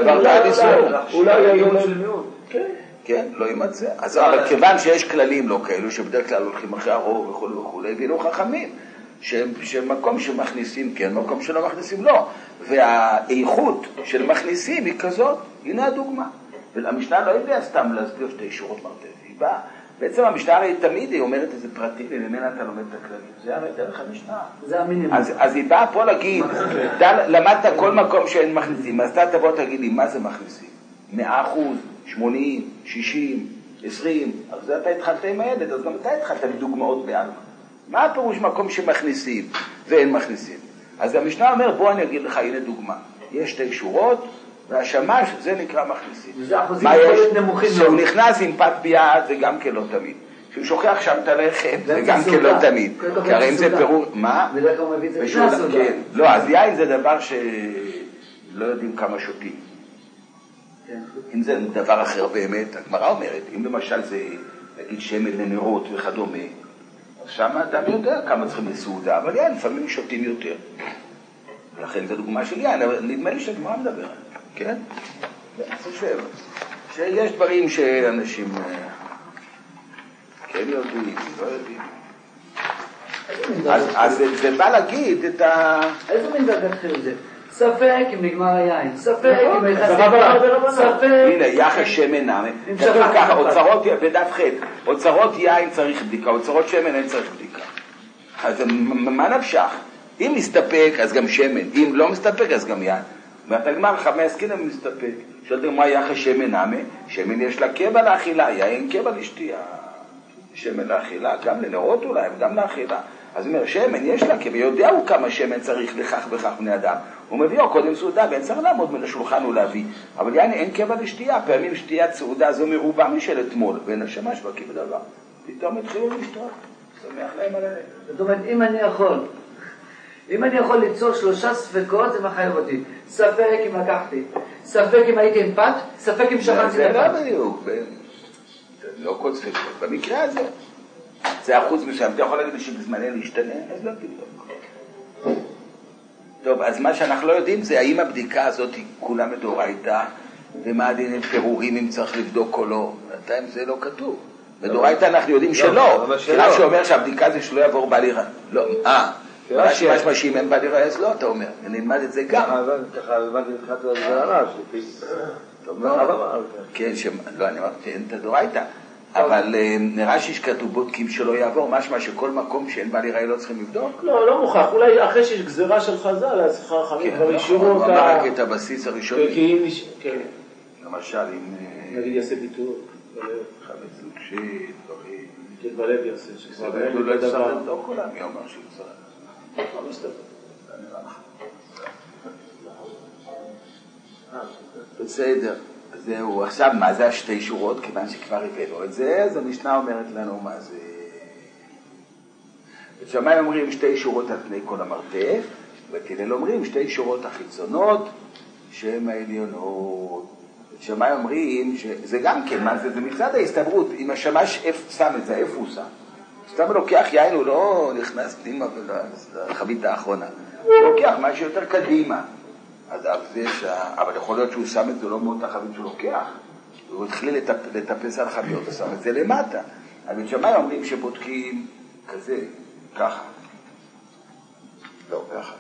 Speaker 1: כן, לא יימצא. אז אבל כיוון שיש כללים לא כאלו, שבדרך כלל הולכים אחרי הרוב וכו' וכו', ואילו חכמים, שמקום שמכניסים כן, מקום שלא מכניסים לא. והאיכות של מכניסים היא כזאת, הנה הדוגמה. והמשנה לא יודע סתם להסביר 2 שורות מרתף, היא באה. בעצם המשנה הרי תמיד היא אומרת איזה פרטים, וממנה אתה לומד את הכללים. זה הרי דרך המשנה.
Speaker 6: זה המינימום.
Speaker 1: אז היא באה פה להגיד, למדת כל מקום שאין מכניסים, אז אתה תבוא תגיד לי, מה זה מכניסים? 100%, 80, 60, 20, אז זה אתה התחלת עם הילד, אז גם אתה התחלת מדוגמאות בעלמה. מה הפירוש מקום שמכניסים ואין מכניסים? אז המשנה אומר, בוא אני אגיד לך, הנה דוגמה. יש 2 שורות, והשמש זה נקרא מכניסים.
Speaker 6: וזה אחוזים יכולת נמוכים.
Speaker 1: כשהוא נכנס עם פת ביד זה גם כן לא תמיד. כשהוא שוכח שם את הלחם זה גם כן לא תמיד. כי הרי אם זה פירוש, מה?
Speaker 6: בדרך כלל הוא מביא את זה קנס או לא?
Speaker 1: לא, אז יין זה דבר שלא יודעים כמה שותים. אם זה דבר אחר באמת, הגמרא אומרת, אם למשל זה נגיד שמן לנרות וכדומה, אז שם אדם יודע כמה צריכים לסעודה, אבל יין לפעמים שותים יותר. לכן זו דוגמה של יין, אבל נדמה לי שהגמרא מדבר. כן? אני חושב שיש דברים שאנשים כן יודעים, לא יודעים. אז זה בא להגיד את
Speaker 6: איזה מין דרגת חיר זה? ספק אם נגמר היין, ספק אם ספק.
Speaker 1: הנה, יחס שמן נעמה. כתוב ככה, בדף ח', אוצרות יין צריך בדיקה, אוצרות שמן אין צריך בדיקה. אז מה נפשך? אם מסתפק, אז גם שמן. אם לא מסתפק, אז גם יין. ואתה גמר 5 קילם מסתפק. שאלתם מה יחס שמן נעמה? שמן יש לה קבע לאכילה, יין קבע לשתייה. שמן לאכילה, גם לנרות אולי, גם לאכילה. אז הוא אומר, שמן יש לה, כי הוא יודע הוא כמה שמן צריך לכך וכך בני אדם. הוא מביאו קודם סעודה, ואין צריך לעמוד מן השולחן ולהביא. אבל יעני אין קבע לשתייה, פעמים שתיית סעודה זו מרובה משל אתמול, ואין השמש בקי בדבר. פתאום התחילו לשתות, שמח להם על הלב.
Speaker 6: זאת אומרת, אם אני יכול ליצור 3 ספקות, זה מחייב אותי. ספק אם לקחתי, ספק אם הייתי עם פת, ספק אם שכנתי
Speaker 1: זה
Speaker 6: לפת.
Speaker 1: לא בדיוק, לא כל ספקות. במקרה הזה, זה אחוז מסוים. אתה יכול להגיד לי שבזמני להשתנה, אז לא תבדוק. טוב, אז מה שאנחנו לא יודעים זה האם הבדיקה הזאת היא כולה מדאורייתא, ומה הדין עם פירורים אם צריך לבדוק או לא. בינתיים זה לא כתוב. מדאורייתא אנחנו יודעים שלא. מה שאומר שהבדיקה זה שלא יעבור בל ייראה. לא, רש"י משמע שאם אין בל ייראה אז לא, אתה אומר. נלמד את זה גם.
Speaker 2: ככה הבנתי מבחינת הרב,
Speaker 1: כן, לא, אני אמרתי, אין את הדאורייתא. אבל נראה שכתוב בודקים שלא יעבור, משמע שכל מקום שאין בל ייראה לא צריכים לבדוק?
Speaker 4: לא מוכרח, אולי אחרי שיש גזירה של חז"ל, אז חכמים כבר אישרו אותה.
Speaker 1: הוא אמר רק את הבסיס הראשוני.
Speaker 4: כן.
Speaker 1: למשל, אם
Speaker 4: נגיד יעשה ביטור.
Speaker 1: חמץ לוקשי, דברים.
Speaker 4: כן, בלב יעשה.
Speaker 1: הוא לא יצטרך לבדוק כולם, מי אומר שהוא צריך?
Speaker 4: לא מסתבר.
Speaker 1: בסדר. זהו, עכשיו מה זה השתי שורות? כיוון שכבר הבאנו את זה, אז המשנה אומרת לנו מה זה. בשמיים אומרים 2 שורות על פני כל המרתף, ובהלל אומרים 2 שורות החיצונות שהן העליונות. בשמיים אומרים שזה גם כן, מה זה? זה מצד ההסתברות. אם השמש שם את זה, איפה הוא שם? סתם לוקח יין, הוא לא נכנס פנימה לחבית האחרונה. הוא לוקח משהו יותר קדימה. אבל יכול להיות שהוא שם את זה לא מאותה חבית שהוא לוקח. הוא התחיל לטפס על חביות, הוא שם את זה למטה. אבל שמיים אומרים שבודקים כזה, ככה. לא, ככה.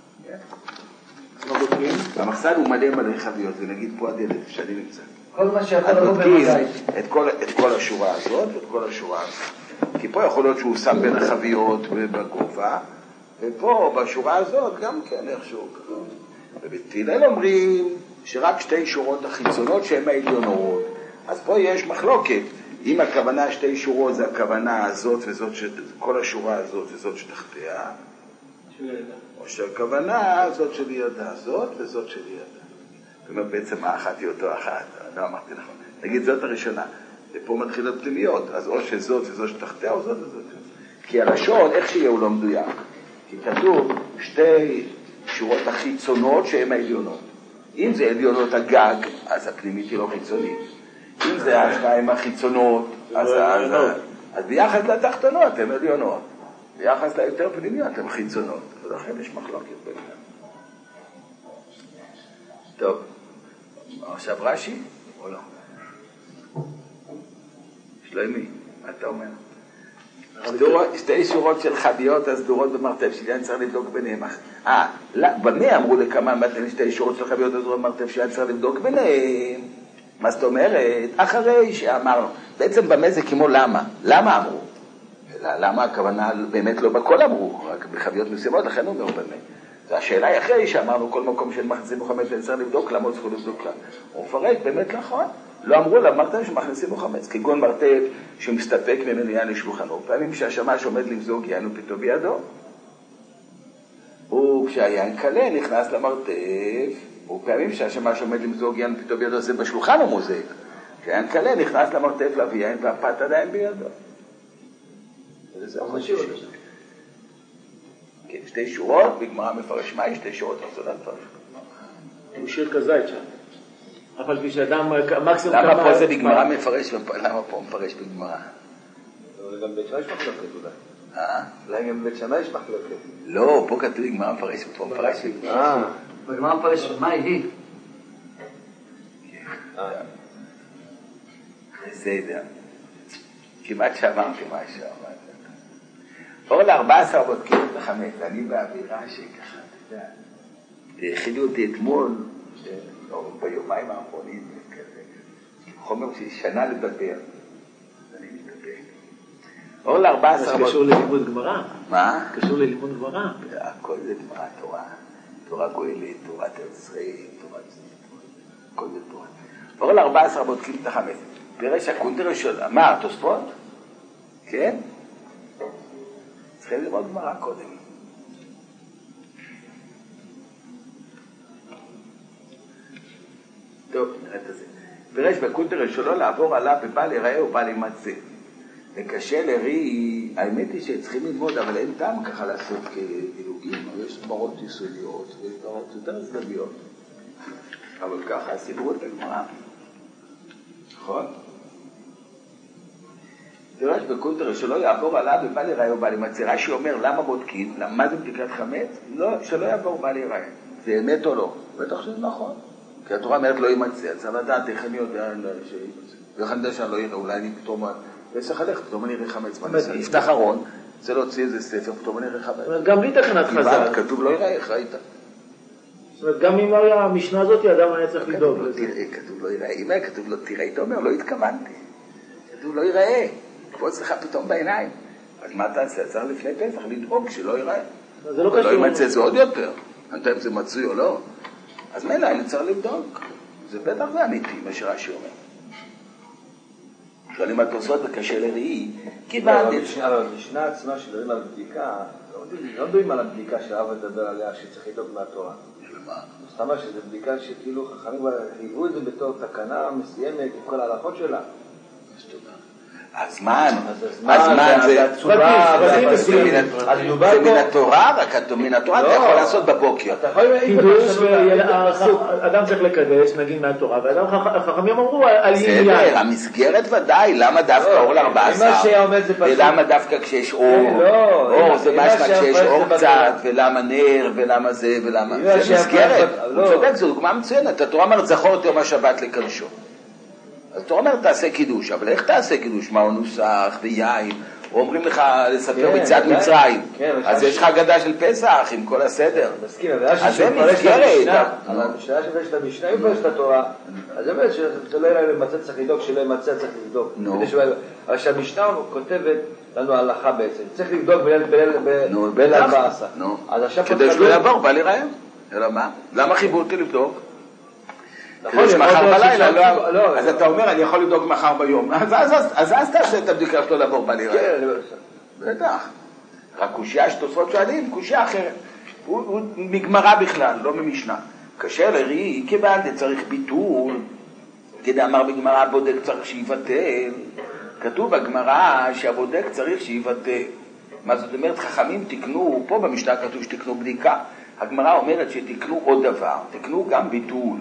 Speaker 4: מה בודקים?
Speaker 1: המחסן הוא מלא חביות, ונגיד פה הדלת, שאני נמצא.
Speaker 6: כל מה שיכול לבוא במגעי.
Speaker 1: את כל השורה הזאת ואת כל השורה הזאת. כי פה יכול להיות שהוא שם בין החביות ובגובה, ופה בשורה הזאת גם כן איכשהו. ובהלל אומרים שרק 2 שורות החיצונות שהן העליונות. אז פה יש מחלוקת. אם הכוונה 2 שורות זה הכוונה הזאת וזאת, כל השורה הזאת וזאת שתחתיה, או שהכוונה הזאת של ידה, זאת וזאת של ידה. זאת אומרת בעצם האחת היא אותו אחת. לא אמרתי נכון. נגיד זאת הראשונה. ופה מתחילות פנימיות. אז או שזאת וזאת שתחתיה או זאת וזאת. כי הלשון, איך שיהיה הוא לא מדויק. כי כתוב 2 שורות החיצונות שהן העליונות. אם זה עליונות הגג, אז הפנימית היא לא חיצונית. אם זה 2 החיצונות, אז ביחס לתחתונות הן עליונות. ביחס ליותר פנימיות הן חיצונות. ולכן יש מחלוקת ביניהם. טוב, עכשיו רש"י או לא? שלומי, מה אתה אומר? 2 שורות של חביות הסדורות במרתף שלי, אני צריך לבדוק ביניהם. במה אמרו לכמה מתן 2 שורות של חביות הסדורות במרתף שלי, אני צריך לבדוק ביניהם? מה זאת אומרת? אחרי שאמרנו, בעצם במה זה כמו למה? למה אמרו? למה הכוונה באמת לא בכל אמרו, רק בחביות מסוימות, לכן הוא אומר במה. והשאלה היא אחרי שאמרנו כל מקום של מכניסים חמץ, אני צריך לבדוק למה הוא צריך לבדוק למה. הוא מפרט באמת נכון. לא אמרו לה מרתף שמכניסים לו חמץ, כגון מרתף שמסתפק ממנו יין לשולחנו. פעמים שהשמש עומד למזוג יין ופתאום בידו. וכשהיין קלה נכנס למרתף, ופעמים שהשמש עומד למזוג יין ופתאום בידו, זה בשולחן הוא מוזג. כשהיין קלה נכנס למרתף להביא יין והפת עדיין בידו. וזה עוד שישי. כן, 2 שורות, בגמרא מפרש מהי 2 שורות, אז לא מפרש.
Speaker 4: הוא שיר כזית שם. אבל כשאדם מקסימום...
Speaker 1: למה פה זה בגמרא מפרש, למה פה מפרש בגמרא?
Speaker 2: גם בית שמאי יש מחלוקת אולי. אולי גם בית שמאי יש מחלוקת.
Speaker 1: לא, פה כתוב בגמרא מפרש, ופה מפרש בגמרא.
Speaker 6: בגמרא מפרש, מה היא?
Speaker 1: בסדר. כמעט שאמרתי משהו. אור ל14 בודקים את החמץ. אני באווירה שככה, אתה יודע, הכילי אותי אתמול, ביומיים האחרונים, חומר ששנה לדבר. אז אני מדבר. אור ל14...
Speaker 4: זה קשור ללימוד גמרא.
Speaker 1: מה?
Speaker 4: קשור ללימוד גמרא.
Speaker 1: הכל זה גמרא, תורה. תורה גואלת, תורת ישראל, תורת... הכל זה תורה. אור ל14 בודקים את החמץ. פירש הקונטר ראשון, מה, תוספות? כן? צריכים לראות גמרא קודם. טוב, נראה את זה. פירש בקונטר שלו לעבור עליו ובל יראה ובל ימצא. וקשה לראי, האמת היא שצריכים ללמוד, אבל אין טעם ככה לעשות כדילוגים, יש גמרות יסודיות ויש גמרות יותר צדדיות. אבל ככה סידרו את הגמרא. נכון? פירש בקונטר שלו יעבור עליו ובל יראה ובל ימצא. רש"י אומר, למה בודקים? מה זה בדיקת חמץ? לא, שלא יעבור ובל יראה. זה אמת או לא? בטח שזה נכון. כי התורה אומרת לא יימצא, אז צריך לדעת איך אני יודע שימצא. ואיך אני יודע שאני לא יראה, אולי אני פתאום פסח הלך, פתאום אני אראה חמץ. נפתח ארון, זה להוציא איזה ספר, פתאום אני אראה חמץ.
Speaker 4: גם בלי תקנת חז"ל.
Speaker 1: כתוב לא יראה, איך ראית?
Speaker 4: זאת אומרת, גם אם לא היה המשנה הזאת, אדם היה צריך לדאוג לזה.
Speaker 1: כתוב לא יראה, אם היה כתוב לא תראה, היית אומר, לא התכוונתי. כתוב לא יראה, קפוץ לך פתאום בעיניים. אז מה אתה עושה? צריך לפני פסח לדאוג שלא יראה.
Speaker 4: זה לא קשור.
Speaker 1: לא יימצא, זה עוד יותר. אני יודע אם זה מצוי או לא. אז מילא, אני צריך לבדוק. זה בטח זה אמיתי, מה שרש"י אומר. שואלים על תוספות וקשה לראי,
Speaker 2: אבל המשנה עצמה שדברים על בדיקה, לא מדברים על הבדיקה שהרב מדבר עליה שצריך לדאוג מהתורה. זאת אומרת שזו בדיקה שכאילו חכמים חייבו את זה בתור תקנה מסוימת עם כל ההלכות שלה.
Speaker 1: הזמן זה מן התורה, רק מן התורה אתה יכול לעשות בבוקר.
Speaker 4: קידוש, אדם צריך לקדש, נגיד מהתורה, והחכמים אמרו על עניין.
Speaker 1: בסדר, המסגרת ודאי, למה דווקא אור ל14? ולמה דווקא כשיש אור? אור זה משמע כשיש אור קצת, ולמה נר, ולמה זה, ולמה... זה מסגרת, הוא צודק, זו דוגמה מצוינת. התורה אומרת זכור את יום השבת לקדשו. אז אתה אומר, תעשה קידוש, אבל איך תעשה קידוש? מה הוא נוסח ויין? או אומרים לך לספר ביציאת מצרים. אז יש לך אגדה של פסח עם כל הסדר. אז זה מסגרת.
Speaker 2: אבל המשנה שפרש את המשנה היא פרש את התורה. אז זה אומר שזה לא יראה למצא צריך לדאוג, שלא ימצא צריך לבדוק. אבל שהמשנה כותבת לנו הלכה בעצם. צריך לבדוק בין 14.
Speaker 1: כדי שלא יעבור, בא להיראה. אלא מה? למה חיבור אותי לבדוק? כדי שמחר בלילה, אז אתה אומר, אני יכול לבדוק מחר ביום. אז תעשה את הבדיקה שלו לעבור בלילה. בטח. רק קושיה שתוספות שואלים, קושיה אחרת. הוא מגמרא בכלל, לא ממשנה. קשה לראי, כיוון צריך ביטול, כדי אמר בגמרא, בודק צריך שיבטל. כתוב בגמרא שהבודק צריך שיבטל. מה זאת אומרת? חכמים תקנו, פה במשנה כתוב שתקנו בדיקה. הגמרא אומרת שתקנו עוד דבר, תקנו גם ביטול.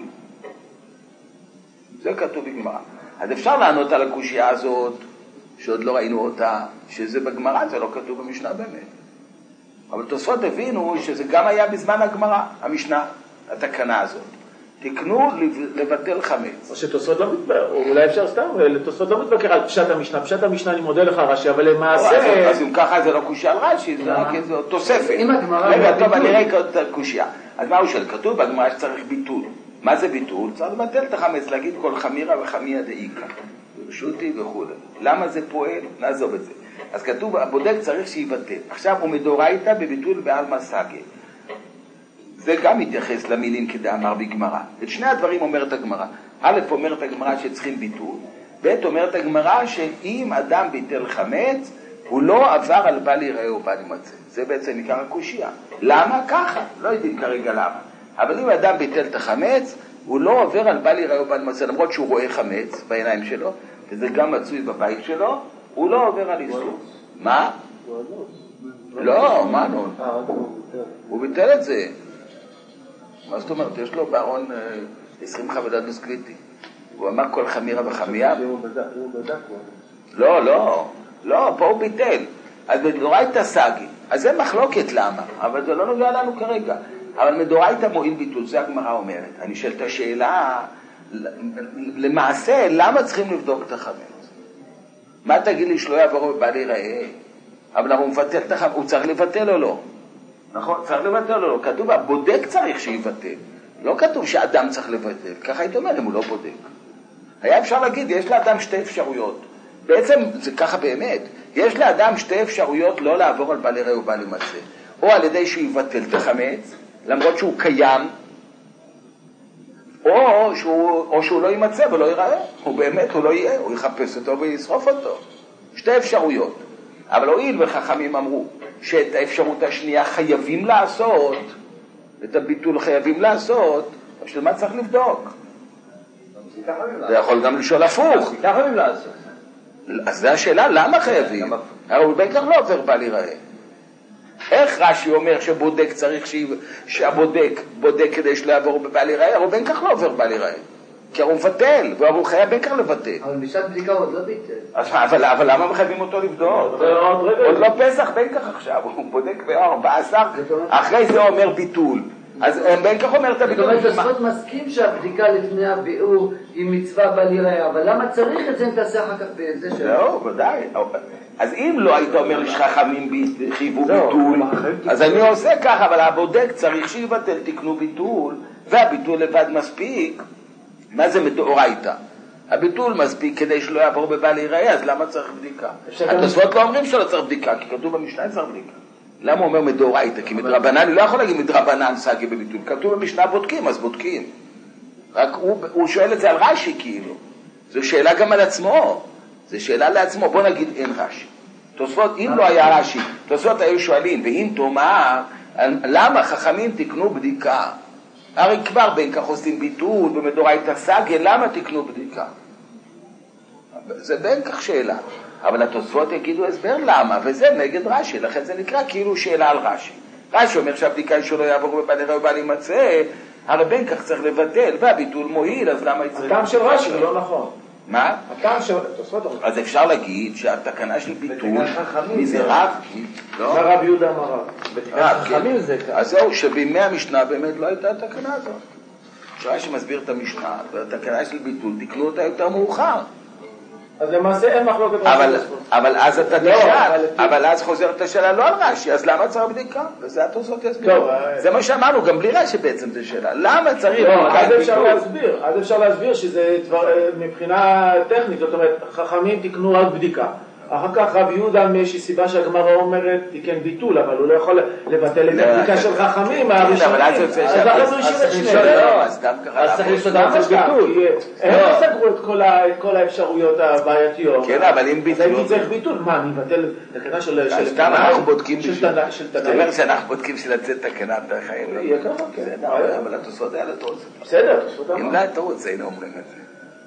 Speaker 1: זה כתוב בגמרא. אז אפשר לענות על הקושיה הזאת, שעוד לא ראינו אותה, שזה בגמרא, זה לא כתוב במשנה באמת. אבל תוספות הבינו שזה גם היה בזמן הגמרא, המשנה, התקנה הזאת. תקנו לבטל חמץ.
Speaker 4: או שתוספות לא מתבקר, אולי אפשר סתם, תוספות לא מתבקר על פשט המשנה. פשט המשנה אני מודה לך רש"י, אבל למעשה...
Speaker 1: אז אם ככה זה לא קושיה על רש"י, זה רק איזו תוספת. רגע, טוב, אני אראה את הקושיה. אז מה הוא שואל? כתוב בגמרא שצריך ביטול. מה זה ביטול? צריך לבטל את החמץ, להגיד כל חמירה וחמיה דאיקה, ברשותי וכו'. למה זה פועל? נעזוב את זה. אז כתוב, הבודק צריך שיבטל. עכשיו הוא מדורייתא בביטול בעלמא סגי. זה גם מתייחס למילים כדאמר בגמרא. את שני הדברים אומרת הגמרא. א' אומרת הגמרא שצריכים ביטול, ב' אומרת הגמרא שאם אדם ביטל חמץ, הוא לא עבר על בל יראה או בל ימצא. זה בעצם עיקר הקושיה. למה? ככה. לא יודעים כרגע למה. אבל אם אדם ביטל את החמץ, הוא לא עובר על בל יראה או בל ימצא, למרות שהוא רואה חמץ בעיניים שלו, וזה גם מצוי בבית שלו, הוא לא עובר על איסור. מה? לא, מה לא? הוא ביטל את זה. מה זאת אומרת? יש לו בארון 20 חבילת ביסקוויטים. הוא אמר כל חמירה וחמיה. לא, פה הוא ביטל. אז מדורייתא סגי. אז זה מחלוקת למה, אבל זה לא נוגע לנו כרגע. אבל מדורייתא מועיל ביטול, זה הגמרא אומרת. אני שואל את השאלה, למעשה, למה צריכים לבדוק את החמץ? מה תגיד לי שלא יעבור בבל יראה? אבל הוא מבטל את החמץ, הוא צריך לבטל או לא? נכון, צריך לבטל או לא? כתוב, הבודק צריך שיבטל. לא כתוב שאדם צריך לבטל. ככה היית אומר אם הוא לא בודק. היה אפשר להגיד, יש לאדם שתי אפשרויות. בעצם זה ככה באמת. יש לאדם שתי אפשרויות לא לעבור על בל יראה ובל ימצא. או על ידי שהוא יבטל את החמץ, למרות שהוא קיים, או שהוא לא יימצא ולא ייראה. הוא באמת, הוא לא יהיה, הוא יחפש אותו וישרוף אותו. שתי אפשרויות. אבל הואיל וחכמים אמרו שאת האפשרות השנייה חייבים לעשות, את הביטול חייבים לעשות, אז למה צריך לבדוק? זה יכול גם לשאול הפוך.
Speaker 2: חייבים לעשות.
Speaker 1: אז זו השאלה, למה חייבים? הרי בין כך לא עובר בל ייראה. איך רש"י אומר שבודק צריך שהבודק בודק כדי שלא יעבור בבל ייראה? הרי בין כך לא עובר בל ייראה. כי הוא מבטל, והוא חייב בין כך לבטל.
Speaker 6: אבל בשעת בדיקה הוא עוד לא ביטל.
Speaker 1: אבל למה מחייבים אותו לבדוק? עוד לא פסח בין כך עכשיו, הוא בודק ב-14, אחרי זה הוא אומר ביטול. אז בין כך אומר את הביטול.
Speaker 6: זאת אומרת, תוספות מסכים שהבדיקה לפני הביאור היא מצווה בל ייראה, אבל למה צריך את זה אם תעשה אחר כך בזה שלו?
Speaker 1: לא, ודאי. אז אם לא היית אומר שחכמים חייבו ביטול, אז אני עושה ככה, אבל הבודק צריך שיבטל, תקנו ביטול, והביטול לבד מספיק. מה זה מדאורייתא? הביטול מספיק כדי שלא יעבור בבל ייראה, אז למה צריך בדיקה? התוספות לא אומרים שלא צריך בדיקה, כי כתוב במשנה צריך בדיקה. למה הוא אומר מדאורייתא? כי מדרבנן, אני לא יכול להגיד מדרבנן סגי בביטול. כתוב במשנה בודקים, אז בודקים. רק הוא שואל את זה על רש"י כאילו. זו שאלה גם על עצמו. זו שאלה לעצמו. בוא נגיד אין רש"י. תוספות, אם לא היה רש"י, תוספות היו שואלים, ואם תאמר, למה חכמים תקנו בדיקה? הרי כבר בין כך עושים ביטול במדאורייתא סגי, למה תקנו בדיקה? זה בין כך שאלה. אבל התוספות יגידו הסבר למה, וזה נגד רש"י, לכן זה נקרא כאילו שאלה על רש"י. רש"י אומר שהבדיקה שלו יעבור בבל ייראה ובל יימצא, הרי בין כך צריך לבטל, והביטול מועיל, אז למה יצא?
Speaker 4: הטעם של רש"י לא נכון.
Speaker 1: מה?
Speaker 4: הטעם של תוספות.
Speaker 1: אז אפשר להגיד שהתקנה של ביטול, מזה רב,
Speaker 4: מה רב יהודה אמר רב?
Speaker 1: חכמים זה ככה. אז זהו, שבימי המשנה באמת לא הייתה התקנה הזאת. רש"י מסביר את המשנה, והתקנה של ביטול, תקנו אותה יותר מאוחר.
Speaker 4: אז למעשה אין מחלוקת רש"י.
Speaker 1: אבל אז אתה תשאל, אבל אז חוזרת השאלה לא על רש"י, אז למה צריך בדיקה? וזה התוספות יסביר. זה מה שאמרנו, גם בלי רש"י בעצם זה שאלה. למה צריך
Speaker 4: בדיקה? אז אפשר להסביר שזה מבחינה טכנית, זאת אומרת, חכמים תקנו רק בדיקה. אחר כך רב יהודה מאיזושהי סיבה שהגמרא אומרת תיקן ביטול, אבל הוא לא יכול לבטל את הבדיקה של חכמים מהראשונים, אז אחרי זה השאיר את שניהם.
Speaker 6: אז צריך לשאול גם של ביטול.
Speaker 4: הם לא סגרו את כל האפשרויות הבעייתיות.
Speaker 1: כן, אבל אם ביטול...
Speaker 4: אז הייתי צריך ביטול, מה, אני מבטל תקנה של...
Speaker 1: סתם אנחנו בודקים
Speaker 4: של תנאים.
Speaker 1: זאת אומרת שאנחנו בודקים של לצאת תקנת החיים.
Speaker 4: יהיה ככה, כן.
Speaker 1: אבל התוספות היה לתרוץ.
Speaker 4: בסדר, התוספות אמר.
Speaker 1: אם לא לתרוץ, היינו אומרים את זה.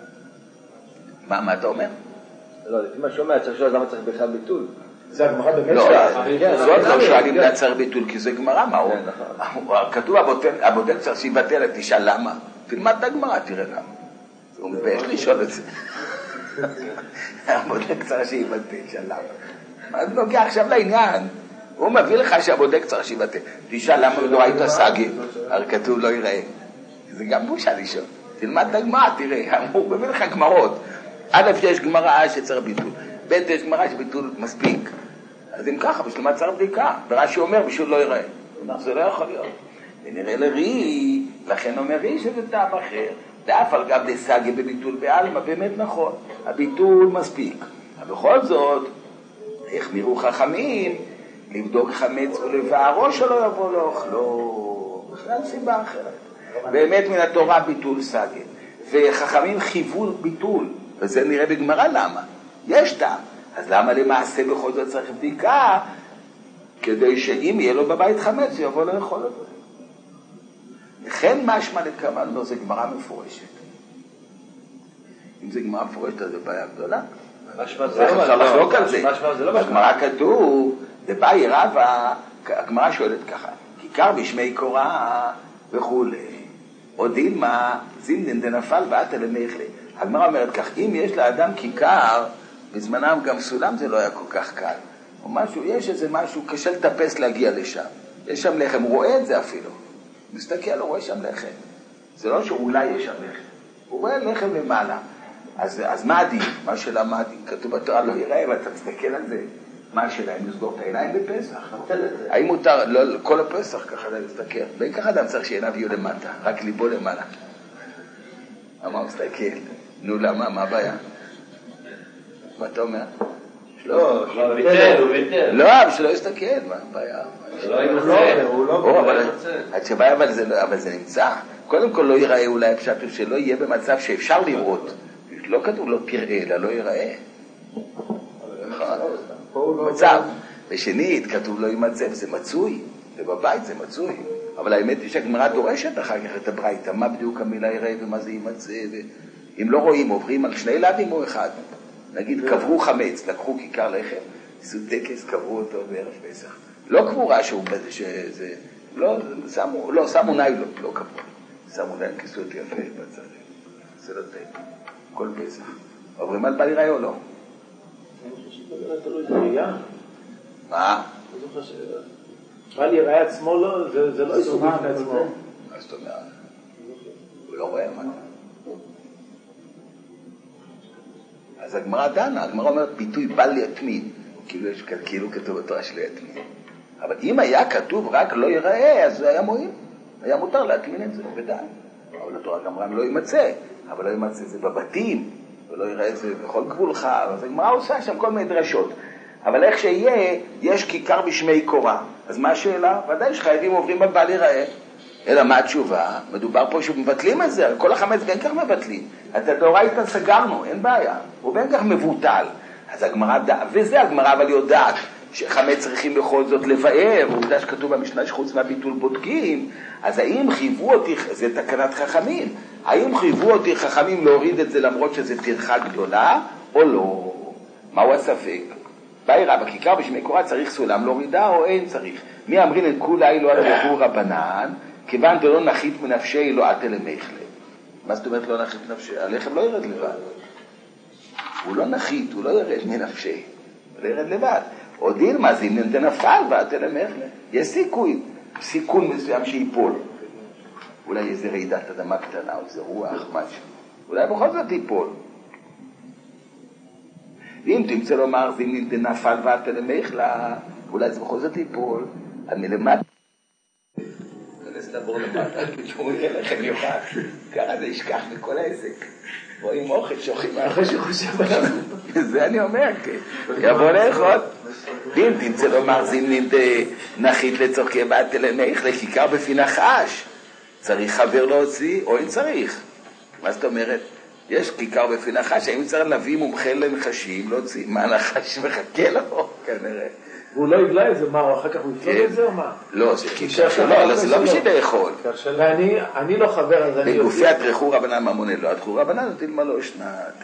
Speaker 1: מה אתה אומר?
Speaker 2: לא, לפי מה שאומר, צריך לשאול למה צריך בכלל ביטול.
Speaker 4: זה הגמרא באמת
Speaker 1: לא,
Speaker 4: שלך.
Speaker 1: זאת לא שואלים לה צריך ביטול, כי זה גמרא, מה הוא? כתוב הבודק צריך שיבטל, תשאל למה? תלמד את הגמרא, תראה למה. הוא מתבייש לשאול את זה. הבודק צריך שיבטל, תשאל למה. מה זה נוגע עכשיו לעניין? הוא מביא לך שהבודק צריך שיבטל. תשאל למה לא היית סגי, הרי כתוב לא ייראה. זה גם בושה לשאול. תלמד את הגמרא, תראה, הוא מביא לך גמרות. א' יש גמרא שצריך ביטול, ב' יש גמרא שביטול מספיק. אז אם ככה, בשביל מה צריך בדיקה? ורש"י אומר, בשביל לא ייראה. זה לא יכול להיות. ונראה לראי, לכן אומר ראי שזה טעם אחר. ואף על גב דסגי בביטול בעלמא, באמת נכון. הביטול מספיק. אבל בכל זאת, החמירו חכמים, לבדוק חמץ ולבערו שלא יבוא לאוכלו. בכלל סיבה אחרת. באמת מן התורה ביטול סגי. וחכמים חייבו ביטול. וזה נראה בגמרא למה. יש טעם. אז למה למעשה בכל זאת צריך בדיקה? כדי שאם יהיה לו בבית חמץ, הוא יבוא לאכול אותו. לכן משמע לכוון, לא, זה גמרא מפורשת. אם זה גמרא מפורשת, אז זה בעיה גדולה.
Speaker 2: משמע זה לא
Speaker 1: אפשר לחלוק על זה.
Speaker 2: לא
Speaker 1: בגמרא כתוב, דבאי רבא, הגמרא שואלת ככה, כיכר בשמי קורא וכולי. או דילמה, זימנין דנפל ואתה למחלה. הגמרא אומרת כך, אם יש לאדם כיכר, בזמנם גם סולם זה לא היה כל כך קל. או משהו, יש איזה משהו, קשה לטפס להגיע לשם. יש שם לחם, הוא רואה את זה אפילו. מסתכל, הוא רואה שם לחם. זה לא שאולי יש שם לחם. הוא רואה לחם למעלה. אז מה הדין? מה שאלה מה הדין? כתוב בתורה לא יראה, ואתה מסתכל על זה. מה השאלה? אם נסגור את העיניים בפסח? האם מותר, לא, כל הפסח ככה להסתכל. בין ככה אדם צריך שעיניו יהיו למטה, רק ליבו למעלה. למה הוא מסתכל? נו, למה? מה הבעיה? מה אתה אומר?
Speaker 5: לא, הוא ביטל.
Speaker 1: לא, אבל שלא יסתכל, מה הבעיה?
Speaker 5: הוא לא
Speaker 1: התשובה, אבל זה נמצא. קודם כל לא ייראה, אולי אפשר שלא יהיה במצב שאפשר לראות. לא כתוב לא פראה, אלא לא ייראה.
Speaker 2: פה
Speaker 1: מצב. ושנית, כתוב לא יימצא, וזה מצוי, ובבית זה מצוי. אבל האמת היא שהגמרא דורשת אחר כך את הברייתא, מה בדיוק המילה יראה ומה זה יימצא, ואם לא רואים, עוברים על שני ילדים או אחד. נגיד, קברו חמץ, לקחו כיכר לחם, עשו טקס, קברו אותו בערב פסח. לא קבורה שזה, לא, שמו ניילון, לא קברו. שמו להם כיסות יפה בצד. זה לא טק, כל פסח. עוברים על בל יראה או לא? מה?
Speaker 4: בל יראה עצמו לא, זה לא איסור בפני עצמו.
Speaker 1: מה זאת אומרת? הוא לא רואה מה. אז הגמרא דנה, הגמרא אומרת ביטוי בל יתמין, כאילו כתוב בתורה שלא יתמין. אבל אם היה כתוב רק לא יראה, אז זה היה מועיל. היה מותר להתמין את זה, ודאי. אבל התורה גם לא יימצא, אבל לא יימצא זה בבתים, ולא יראה את זה בכל גבולך, אז הגמרא עושה שם כל מיני דרשות. אבל איך שיהיה, יש כיכר בשמי קורה. אז מה השאלה? ודאי שחייבים עוברים על בל יראה. אלא מה התשובה? מדובר פה שמבטלים את זה, כל החמץ בין כך מבטלים. את הדאורייתא סגרנו, אין בעיה. הוא בין כך מבוטל. אז הגמרא, וזה הגמרא אבל יודעת שחמץ צריכים בכל זאת לבאר, ועובדה שכתוב במשנה שחוץ מהביטול בודקים, אז האם חייבו אותי, זה תקנת חכמים, האם חייבו אותי חכמים להוריד את זה למרות שזה טרחה גדולה, או לא? מהו הספק? בעירה, בכיכר בשמי קורה צריך סולם להורידה או אין צריך? מי אמרין את כולי לא הלכו רבנן, כיוון דלא נחית מנפשי לא עתה למחלה. מה זאת אומרת לא נחית מנפשי? הלחם לא ירד לבד. הוא לא נחית, הוא לא ירד מנפשי. הוא לא ירד לבד. עוד אילמה, זה אם נפל ועתה למחלה. יש סיכון מסוים שיפול. אולי איזה רעידת אדמה קטנה, או איזה רוח, משהו. אולי בכל זאת ייפול. ואם תמצא לומר, זה אם נפל ועתה למחלה, אולי זה בכל זאת ייפול. אני למד. כנס לבור למטה, הוא יהיה לכם יוכל. ככה זה ישכח מכל העסק. רואים אוכל, שוכחים אחרי שחושב עליו. זה אני אומר, יבוא לאכול. ואם תמצא לומר, זה אם נחית לצורכי ועתה למחלה, כיכר בפי נחש. צריך חבר להוציא, או אין צריך. מה זאת אומרת? יש כיכר בפי נחש, האם צריך להביא מומחה לנחשים, להוציא, מה נחש מחכה לו, כנראה.
Speaker 4: והוא לא יבלה את זה, מה, אחר כך הוא יפלוג את זה או מה?
Speaker 1: לא, זה כיכר שלו, זה לא בשביל לאכול.
Speaker 4: ואני לא חבר, אז אני...
Speaker 1: בגופי התרחו רבנן ממונה, לא התרחו רבנן, נותנים מה לא שנת.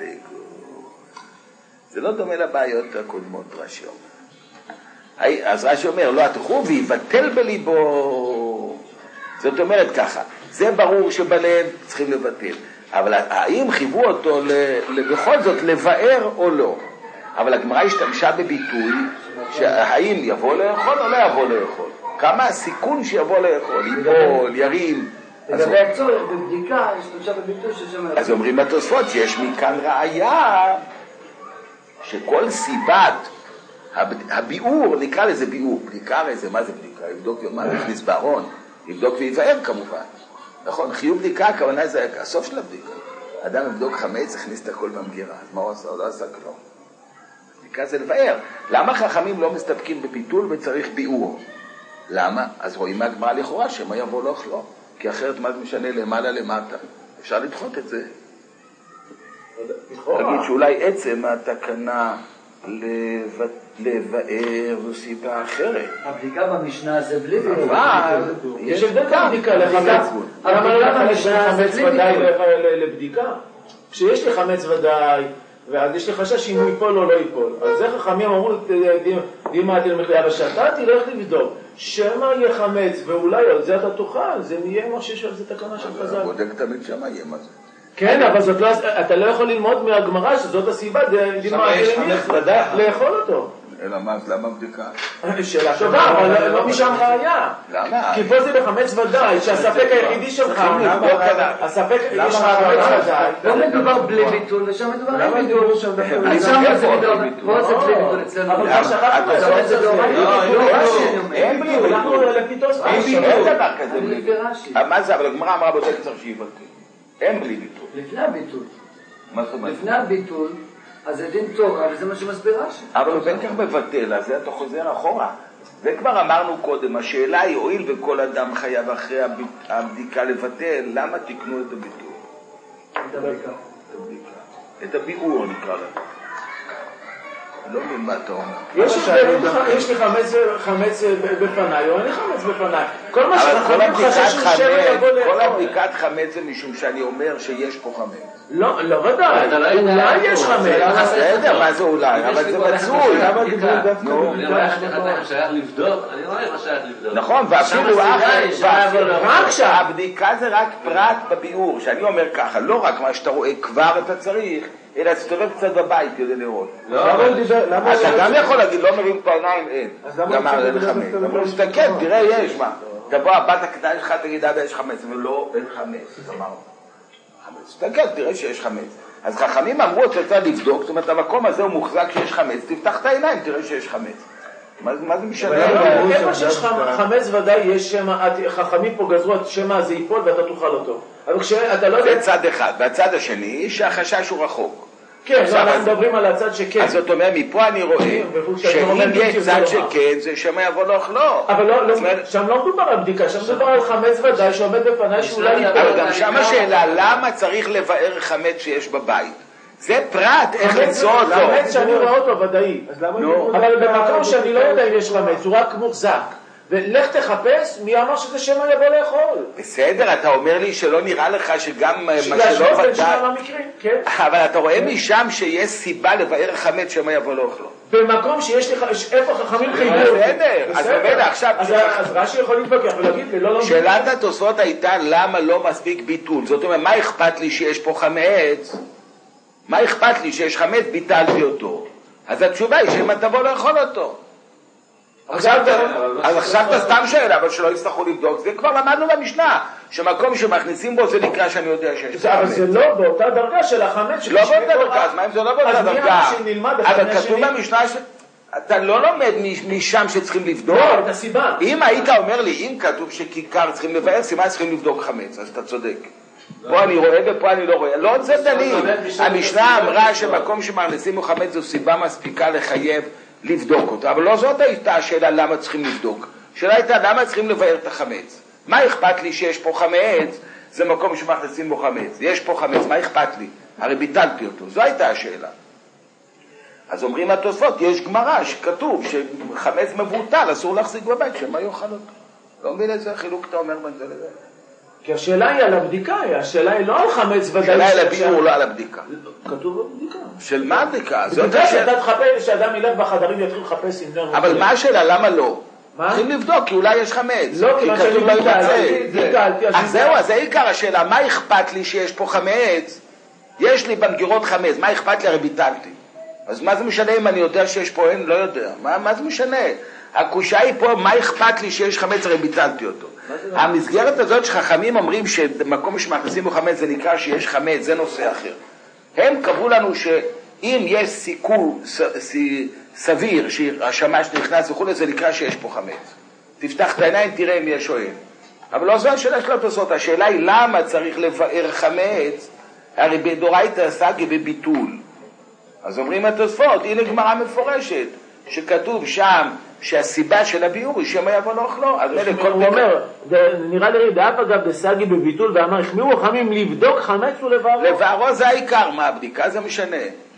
Speaker 1: זה לא דומה לבעיות הקודמות, רש"י אומר. אז רש"י אומר, לא התרחו ויבטל בליבו. זאת אומרת ככה, זה ברור שבלב צריכים לבטל. אבל האם חייבו אותו בכל זאת לבאר או לא? אבל הגמרא השתמשה בביטוי שהאם יבוא לאכול או לא יבוא לאכול. כמה הסיכון שיבוא לאכול, ייפול, ירים.
Speaker 6: לגבי הצורך בבדיקה, השתמשה בביטוי ששמר.
Speaker 1: אז אומרים בתוספות שיש מכאן ראיה שכל סיבת הביאור, נקרא לזה ביאור, בדיקה איזה, מה זה בדיקה? יבדוק מה נכניס בארון, יבדוק ויבאר כמובן. נכון, חיוב בדיקה, הכוונה זה הסוף של הבדיקה. אדם יבדוק חמץ, הכניס את הכל במגירה, אז מה הוא עשה? הוא לא עשה כלום. בדיקה זה לבאר. למה חכמים לא מסתפקים בביטול וצריך ביאור? למה? אז רואים מהגמרא לכאורה שמה יבוא לא אכלו. כי אחרת מה זה משנה למעלה למטה? אפשר לדחות את זה. תגיד שאולי עצם התקנה לבאר זו סיבה אחרת.
Speaker 6: הבדיקה במשנה זה בלי ביאור.
Speaker 1: אבל
Speaker 4: יש הבדל בבדיקה לחמץ. למה לא חמץ ודאי לבדיקה? כשיש לי חמץ ודאי, ואז יש לי חשש אם הוא ייפול או לא ייפול. אז זה חכמים אמרו, דימה אתם מחליאה בשעתה, תלך לבדוק. שמה יהיה חמץ, ואולי על זה אתה תוכל, זה נהיה מה שיש על זה תקנה של חז"ל.
Speaker 1: אתה בודק תמיד שמה יהיה מה זה.
Speaker 4: כן, אבל אתה לא יכול ללמוד מהגמרא שזאת הסיבה, דימה אתם לאכול אותו.
Speaker 1: אלא מה, למה בדיקה?
Speaker 4: שאלה טובה, אבל לא משם ראיה.
Speaker 1: למה?
Speaker 4: כי פה זה בחמץ ודאי, שהספק היחידי שלך, הספק, יש לך חמץ ודאי.
Speaker 6: לא מדובר בלי ביטול, ושם מדובר בלי ביטול. שם זה מדובר, פה זה בלי ביטול אצלנו.
Speaker 4: אבל כבר שכחנו את זה.
Speaker 1: אין בלי ביטול.
Speaker 4: אנחנו לפיתוס
Speaker 1: אין דבר כזה בלי ביטול. מה זה? אבל הגמרא אמרה בודק צריך שיבטל. אין בלי ביטול.
Speaker 6: לפני הביטול.
Speaker 1: מה זאת אומרת?
Speaker 6: לפני הביטול. אז זה דין תורה, וזה מה שמסביר רש"י. אבל
Speaker 1: הוא בין כך מבטל, אז אתה חוזר אחורה. זה כבר אמרנו קודם, השאלה היא, הואיל וכל אדם חייב אחרי הבדיקה לבטל, למה תקנו את הביטול?
Speaker 6: את הבדיקה.
Speaker 1: את הביאור נקרא לזה. לא מבין מה אתה אומר.
Speaker 4: יש לי חמץ בפניי, או אין לי חמץ בפניי. כל מה
Speaker 1: אבל
Speaker 4: שחכמים חששו שמא יבוא לאכול.
Speaker 1: כל הבדיקת חמץ זה משום שאני אומר שיש פה חמץ.
Speaker 4: לא ודאי, אולי יש חמץ.
Speaker 1: בסדר, מה זה אולי? אבל זה מצוי.
Speaker 5: אתה שייך לבדוק? אני לא יודע מה שייך לבדוק.
Speaker 1: נכון, ואפילו הבדיקה זה רק פרט בביאור, שאני אומר ככה, לא רק מה שאתה רואה כבר אתה צריך, אלא תסתובב קצת בבית כדי לראות. אתה גם יכול להגיד, לא מרים את העיניים, אין. גם אין חמץ. אבל תסתכל, תראה, יש מה. תבוא הבת הקטנה שלך, תגיד, אבא, יש חמץ. אבל לא, אין חמץ. אמרנו. תסתכל, תראה שיש חמץ. אז חכמים אמרו, אתה צריך לבדוק, זאת אומרת, המקום הזה הוא מוחזק שיש חמץ, תפתח את העיניים, תראה שיש חמץ. מה זה משנה?
Speaker 4: איפה שיש חמץ ודאי יש שמה, חכמים פה גזרו את שמה זה ייפול ואתה תאכל אותו. אבל כשאתה לא יודע...
Speaker 1: זה צד אחד, והצד השני שהחשש הוא רחוק.
Speaker 4: כן, אנחנו מדברים על הצד שכן.
Speaker 1: אז זאת אומרת, מפה אני רואה שאם יש צד שכן, זה שמה יבוא לאכלו.
Speaker 4: אבל שם לא מדובר על בדיקה, שם מדובר על חמץ ודאי שעומד בפני שאולי ייפול.
Speaker 1: אבל גם שם השאלה, למה צריך לבאר חמץ שיש בבית? זה פרט, איך למצוא אותו.
Speaker 4: חמץ שאני רואה אותו ודאי. אבל במקום שאני לא יודע אם יש חמץ, הוא רק מוחזק. ולך תחפש, מי אמר שזה שמה יבוא לאכול?
Speaker 1: בסדר, אתה אומר לי שלא נראה לך שגם מה שלא ודאי. אבל אתה רואה משם שיש סיבה לבאר חמץ שמה יבוא לאכלו.
Speaker 4: במקום שיש לך, איפה חכמים חייבו?
Speaker 1: בסדר, אז באמת עכשיו...
Speaker 4: אז רש"י יכול להתווכח ולהגיד לי, לא...
Speaker 1: שאלת התוספות הייתה למה לא מספיק ביטול. זאת אומרת, מה אכפת לי שיש פה חמץ? מה אכפת לי שיש חמץ? ביטלתי אותו. אז התשובה היא שאם אתה תבוא לאכול אותו. אז עכשיו אתה סתם שאלה, אבל שלא יצטרכו לבדוק. זה כבר למדנו במשנה, שמקום שמכניסים בו זה נקרא שאני יודע שיש פה חמץ.
Speaker 4: אבל זה לא באותה דרגה של החמץ.
Speaker 1: לא באותה דרגה, אז מה אם זה לא באותה דרגה? אבל כתוב במשנה אתה לא לומד משם שצריכים לבדוק.
Speaker 4: לא, את הסיבה.
Speaker 1: אם היית אומר לי, אם כתוב שכיכר צריכים לבאר, סימן צריכים לבדוק חמץ, אז אתה צודק. פה אני רואה ופה אני לא רואה. לא זה דנים. המשנה אמרה שמקום שמכניסים בו חמץ זו סיבה מספיקה לחייב לבדוק אותו, אבל לא זאת הייתה השאלה למה צריכים לבדוק. השאלה הייתה למה צריכים לבאר את החמץ. מה אכפת לי שיש פה חמץ? זה מקום שמכניסים בו חמץ. יש פה חמץ, מה אכפת לי? הרי ביטלתי אותו. זו הייתה השאלה. אז אומרים התוספות, יש גמרא שכתוב שחמץ מבוטל, אסור להחזיק בבית, שמה יאכל אותו. לא מבין איזה חילוק אתה אומר בין זה לזה.
Speaker 4: כי השאלה היא על הבדיקה, השאלה היא לא על חמץ ודאי.
Speaker 1: השאלה היא על הביאור, לא על הבדיקה.
Speaker 4: כתוב בבדיקה.
Speaker 1: של מה הבדיקה?
Speaker 4: בדיקה שאדם ילך בחדרים ויתחיל לחפש עם נר.
Speaker 1: אבל מה השאלה? למה לא? צריכים לבדוק, כי אולי יש חמץ.
Speaker 4: לא, כי כתוב לא ימצא.
Speaker 1: אז זהו, אז זה עיקר השאלה. מה אכפת לי שיש פה חמץ? יש לי במגירות חמץ, מה אכפת לי? הרי ביטלתי. אז מה זה משנה אם אני יודע שיש פה אין? לא יודע. מה זה משנה? הקושה היא פה, מה אכפת לי שיש חמץ? הרי ביטלתי אותו. המסגרת הזאת שחכמים אומרים שמקום שמכניסים בו חמץ זה נקרא שיש חמץ, זה נושא אחר. הם קבעו לנו שאם יש סיכוי סביר שהשמש נכנס וכו', זה נקרא שיש פה חמץ. תפתח את העיניים, תראה אם יש או אין. אבל לא זו השאלה של התוספות. השאלה היא למה צריך לבאר חמץ? הרי בדורייתא סגי בביטול. אז אומרים התוספות, הנה גמרא מפורשת, שכתוב שם שהסיבה של הביאור היא שמה יבוא לאכלו.
Speaker 4: הוא אומר, נראה לי דאף אגב דסגי בביטול ואמר, החמירו חכמים לבדוק חמץ ולבארו.
Speaker 1: לבארו זה העיקר, מה הבדיקה זה משנה.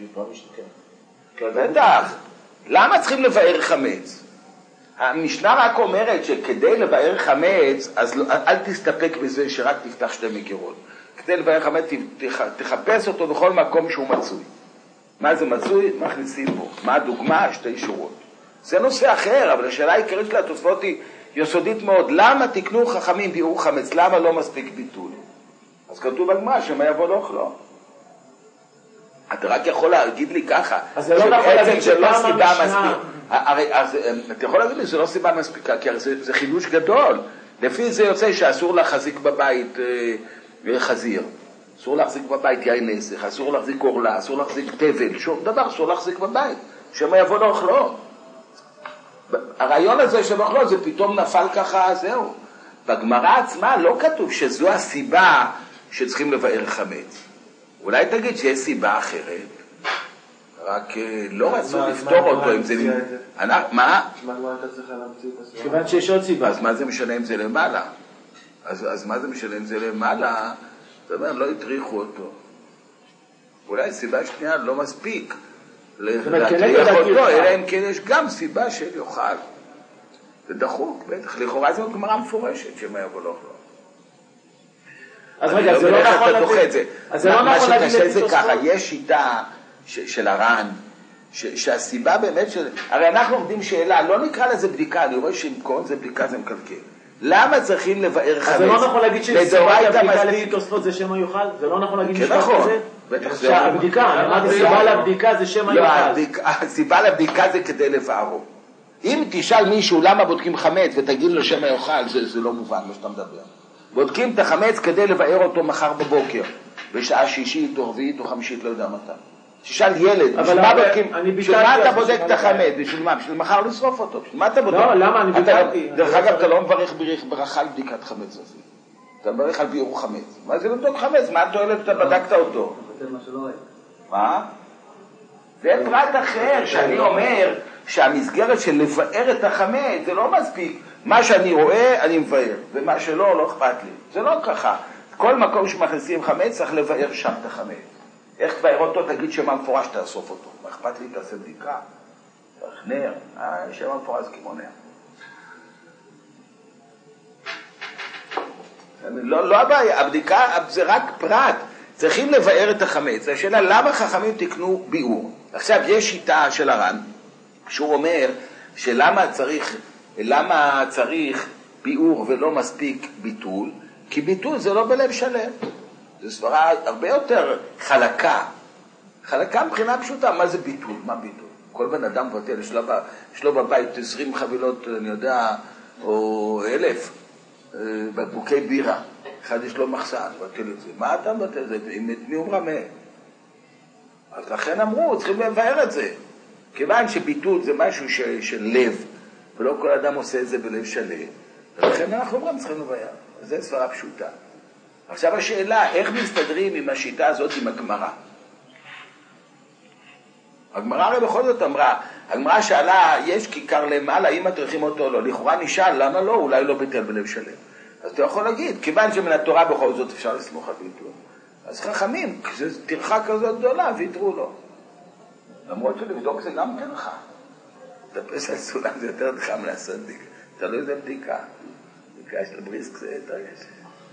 Speaker 1: בטח. למה צריכים לבאר חמץ? המשנה רק אומרת שכדי לבאר חמץ, אז אל תסתפק בזה שרק תפתח שתי מגירות. כדי לבאר חמץ תחפש אותו בכל מקום שהוא מצוי. מה זה מצוי? מכניסים בו. מה הדוגמה? שתי שורות. זה נושא אחר, אבל השאלה העיקרית של התוספות היא יסודית מאוד. למה תקנו חכמים ביאור חמץ? למה לא מספיק ביטול? אז כתוב בגמרא שמה יבוא לאכלו. אתה רק יכול להגיד לי ככה, שבעצם זה לא סיבה מספיק. אתה יכול להגיד לי שזה לא סיבה מספיקה, כי זה חידוש גדול. לפי זה יוצא שאסור להחזיק בבית חזיר. אסור להחזיק בבית יין נסך, אסור להחזיק אורלה, אסור להחזיק תבל, שום דבר אסור להחזיק בבית. שמה יבוא לאכלו. הרעיון הזה של אכלו זה פתאום נפל ככה, זהו. בגמרא עצמה לא כתוב שזו הסיבה שצריכים לבאר חמץ. אולי תגיד שיש סיבה אחרת, רק לא רצו לפתור אותו אם זה... מה?
Speaker 4: כיוון שיש עוד סיבה.
Speaker 1: אז מה זה משנה אם זה למעלה? אז מה זה משנה אם זה למעלה? זאת אומרת, לא יטריחו אותו. אולי סיבה שנייה לא מספיק. להטריח אותו, אלא אם כן יש גם סיבה של יאכל. זה דחוק, בטח. לכאורה זו גמרא מפורשת, שמה יבוא לא אוכלו.
Speaker 4: אז רגע, זה לא נכון להגיד...
Speaker 1: מה שקשה זה ככה, יש שיטה של הר"ן, שהסיבה באמת של... הרי אנחנו עומדים שאלה, לא נקרא לזה בדיקה, אני רואה שאם כל זה בדיקה זה מקלקל. למה צריכים לבאר חמץ?
Speaker 4: אז זה לא נכון להגיד שסיבת הבדיקה לפי תוספות זה שם היוכל? זה לא נכון להגיד משפט כזה? שהבדיקה, אני אמרתי סיבה לבדיקה זה שם היוכל.
Speaker 1: הסיבה לבדיקה זה כדי לבארו. אם תשאל מישהו למה בודקים חמץ ותגיד לו שם היוכל, זה לא מובן מה שאתה מדבר. בודקים את החמץ כדי לבאר אותו מחר בבוקר, בשעה שישית או רביעית או חמישית, לא יודע מתי. תשאל ילד, בשביל מה בודקים? בשביל מה אתה בודק את החמץ? בשביל מה? בשביל מחר לשרוף אותו. בשביל מה אתה בודק?
Speaker 4: לא, למה? אני ביקרתי.
Speaker 1: דרך אגב, אתה לא מברך ברכה על בדיקת חמץ הזה. אתה מברך על ביעור חמץ. מה זה לבדוק חמץ? מה התועלת אתה בדקת אותו? מה? זה פרט אחר, שאני אומר שהמסגרת של לבאר את החמץ, זה לא מספיק. מה שאני רואה, אני מבאר, ומה שלא, לא אכפת לי. זה לא ככה. כל מקום שמכניסים חמץ, צריך לבאר שם את החמץ. איך תבאר אותו, תגיד שמה מפורש תאסוף אותו. מה אכפת לי, תעשה בדיקה. צריך נר, שמה מפורש כמו נר. לא הבעיה, הבדיקה זה רק פרט. צריכים לבאר את החמץ. השאלה, למה חכמים תקנו ביאור? עכשיו, יש שיטה של הר"ן, שהוא אומר שלמה צריך ביאור ולא מספיק ביטול, כי ביטול זה לא בלב שלם. זו סברה הרבה יותר חלקה. חלקה מבחינה פשוטה. מה זה ביטול? מה ביטול? כל בן אדם מבטל, יש לו בבית 20 חבילות, אני יודע, או 1,000 בקבוקי בירה. אחד יש לו מחסן, מבטל את זה. מה אתה מבטל? זה מי הוא רמה? אז לכן אמרו, צריכים לבאר את זה. כיוון שביטול זה משהו של לב, ולא כל אדם עושה את זה בלב שלם, ולכן אנחנו אומרים, צריכים לבאר. זו סברה פשוטה. עכשיו השאלה, איך מסתדרים עם השיטה הזאת עם הגמרא? הגמרא הרי בכל זאת אמרה, הגמרא שאלה, יש כיכר למעלה, אם מטריחים אותו או לא, לכאורה נשאל, למה לא? אולי לא ביטל בלב שלם. אז אתה יכול להגיד, כיוון שמן התורה בכל זאת אפשר לסמוך על ביטול. אז חכמים, כשזו טרחה כזאת גדולה, ויתרו לו. למרות שלבדוק זה גם טרחה. לטפס על סולם זה יותר חם לעשות בדיקה. תלוי איזה בדיקה. בדיקה של בריסק זה יותר קשה.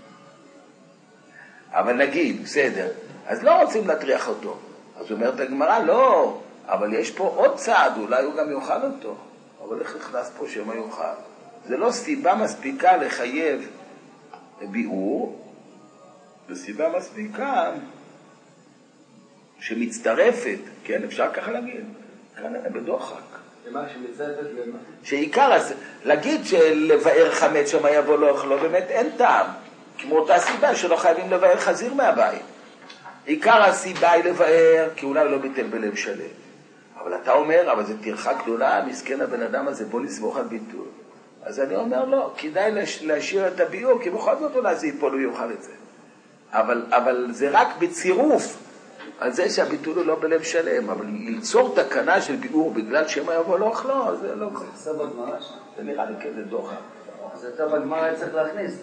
Speaker 1: אבל נגיד, בסדר, אז לא רוצים להטריח אותו. אז אומרת הגמרא, לא, אבל יש פה עוד צעד, אולי הוא גם יאכל אותו. אבל איך נכנס פה שמה יאכל? זה לא סיבה מספיקה לחייב ביאור, זה סיבה מספיקה שמצטרפת, כן, אפשר ככה להגיד, כאן בדוחק.
Speaker 2: למה שמצטרפת למה?
Speaker 1: שעיקר, להגיד שלבאר חמץ שמה יבוא לא אוכלו, באמת אין טעם. כמו אותה סיבה שלא חייבים לבאר חזיר מהבית. עיקר הסיבה היא לבאר, כי אולי לא ביטל בלב שלם. אבל אתה אומר, אבל זה טרחה גדולה, מסכן הבן אדם הזה, בוא נסמוך על ביטול. אז אני אומר, לא, כדאי להשאיר את הביאור, כי בכל זאת אולי זה ייפול, הוא יאכל את זה. אבל זה רק בצירוף על זה שהביטול הוא לא בלב שלם, אבל ליצור תקנה של ביאור בגלל שמה יבוא לא אוכלו, זה לא כל.
Speaker 6: זה בגמרא שם.
Speaker 1: זה נראה לי כזה דוחה.
Speaker 6: אז אתה בגמרא צריך להכניס,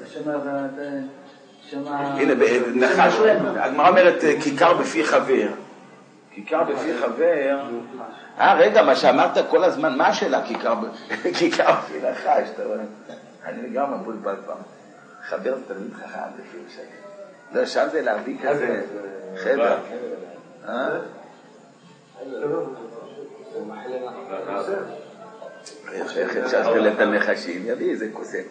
Speaker 1: הנה, נחש, הגמרא אומרת כיכר בפי חבר. כיכר בפי חבר. רגע, מה שאמרת כל הזמן, מה השאלה כיכר בפי נחש? אני גם מבולבל פעם. חבר תלמיד חכם לפי שקל. לא, שם זה להביא כזה חבר. איך אפשר שתלת הנחשים? יביא איזה קוסם.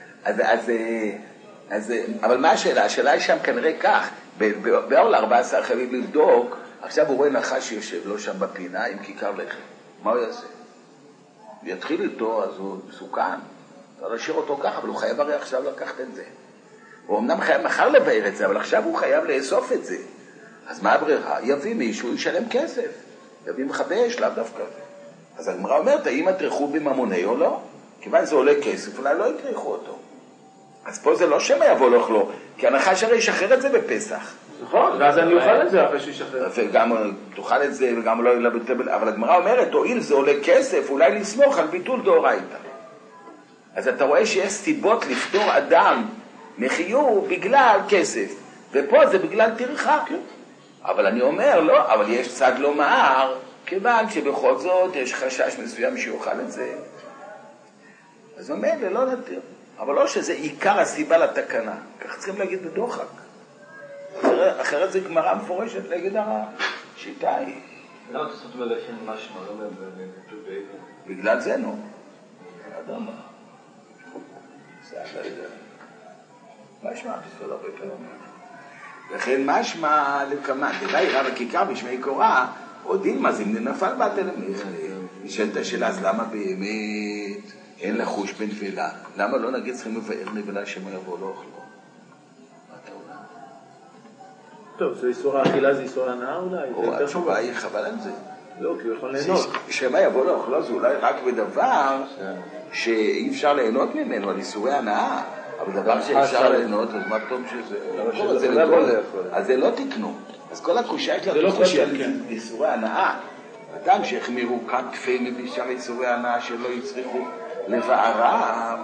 Speaker 1: אבל מה השאלה? השאלה היא שם כנראה כך, באור 14 חייבים לבדוק, עכשיו הוא רואה נחש שיושב לו שם בפינה עם כיכר לחם. מה הוא יעשה? הוא יתחיל איתו, אז הוא מסוכן. אתה לא להשאיר אותו ככה, אבל הוא חייב הרי עכשיו לקחת את זה. הוא אמנם חייב מחר לבאר את זה, אבל עכשיו הוא חייב לאסוף את זה. אז מה הברירה? יביא מישהו, ישלם כסף. יביא מחבש, לאו דווקא. אז הגמרא אומרת, האם יטרחו בממוני או לא? כיוון זה עולה כסף, אולי לא יטרחו אותו. אז פה זה לא שמה יבוא לא אוכלו, כי הנחש הרי ישחרר את זה בפסח.
Speaker 4: נכון, ואז אני אוכל את זה אחרי שישחרר.
Speaker 1: וגם תאכל את זה וגם לא ילה בטבל, אבל הגמרא אומרת, הואיל זה עולה כסף, אולי לסמוך על ביטול דאורייתא. אז אתה רואה שיש סיבות לפטור אדם מחיוב בגלל כסף, ופה זה בגלל טרחה. אבל אני אומר, לא, אבל יש צד לומר כיוון שבכל זאת יש חשש מסוים שיוכל את זה, אז ממילא לא נתיר. אבל לא שזה עיקר הסיבה לתקנה, כך צריכים להגיד בדוחק. אחרת זה גמרא מפורשת נגד השיטה היא.
Speaker 2: למה אתה סוטה בלשן משמע, לא כתוב בעברית?
Speaker 1: בגלל זה נו. אדם. זה לא יודע. משמע, בסוד הרבה פעמים. וכן משמע לכמה, דווי רב הכיכר בשמי קורא, או דילמה, זה נפל בתלמיד. נשאלת השאלה, אז למה באמת אין לחוש בנבלה? למה לא נגיד צריכים לבאר נבלה שמה יבוא לא אוכלו? מה אתה אומר?
Speaker 4: טוב, זה איסור האכילה, זה איסור הנאה אולי?
Speaker 1: או, התשובה היא חבל על זה.
Speaker 4: לא, כי הוא יכול ליהנות.
Speaker 1: שמה יבוא לא אוכלו, זה אולי רק בדבר שאי אפשר ליהנות ממנו, על איסורי הנאה. אבל דבר שאפשר ליהנות, אז מה פתאום שזה? אז זה לא תקנו. אז כל הקושייה יש לה תקושי על איסורי הנאה. אדם שהחמירו כאן תפי מבשאר איסורי הנאה שלא יצריכו לבערם.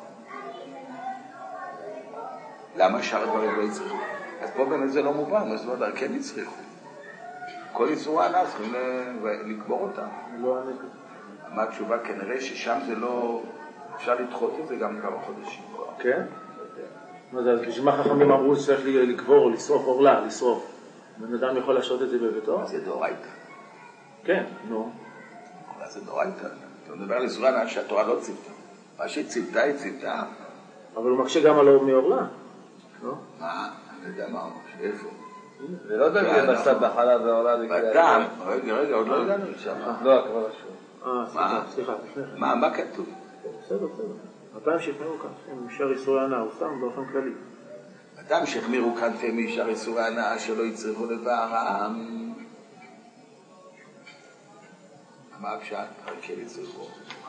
Speaker 1: למה שאר הדברים לא יצריכו? אז פה באמת זה לא מובן, אז לא יודע, כן יצריכו. כל איסורי הנאה צריכים לקבור אותם. מה התשובה? כנראה ששם זה לא... אפשר לדחות את זה גם כמה חודשים.
Speaker 4: כן? מה זה, אז בשביל מה חכמים אמרו שצריך לקבור, לשרוף אורלה, לשרוף. בן אדם יכול להשעות את זה בביתו?
Speaker 1: זה דאורייתא.
Speaker 4: כן, נו.
Speaker 1: זה דאורייתא. אתה מדבר על איסורי הנאה שהתורה לא ציוותה. מה שהיא ציוותה, היא ציוותה.
Speaker 4: אבל הוא מקשה גם על מאורלה. לא?
Speaker 1: מה? אני יודע מה הוא מקשה, איפה?
Speaker 2: זה לא תמיד בשר בחלב ואורלה בגלל...
Speaker 1: בדם, רגע, עוד לא הגענו לשם.
Speaker 2: לא, כבר לשום.
Speaker 4: סליחה.
Speaker 1: מה כתוב?
Speaker 4: בסדר. הפעם שהחמירו כאן, משאר איסורי הנאה, הוא סתם באופן כללי.
Speaker 1: אדם שהחמירו כאן משאר איסורי הנאה שלא יצריכו לבערם. מה הפשט? כן יצריכו.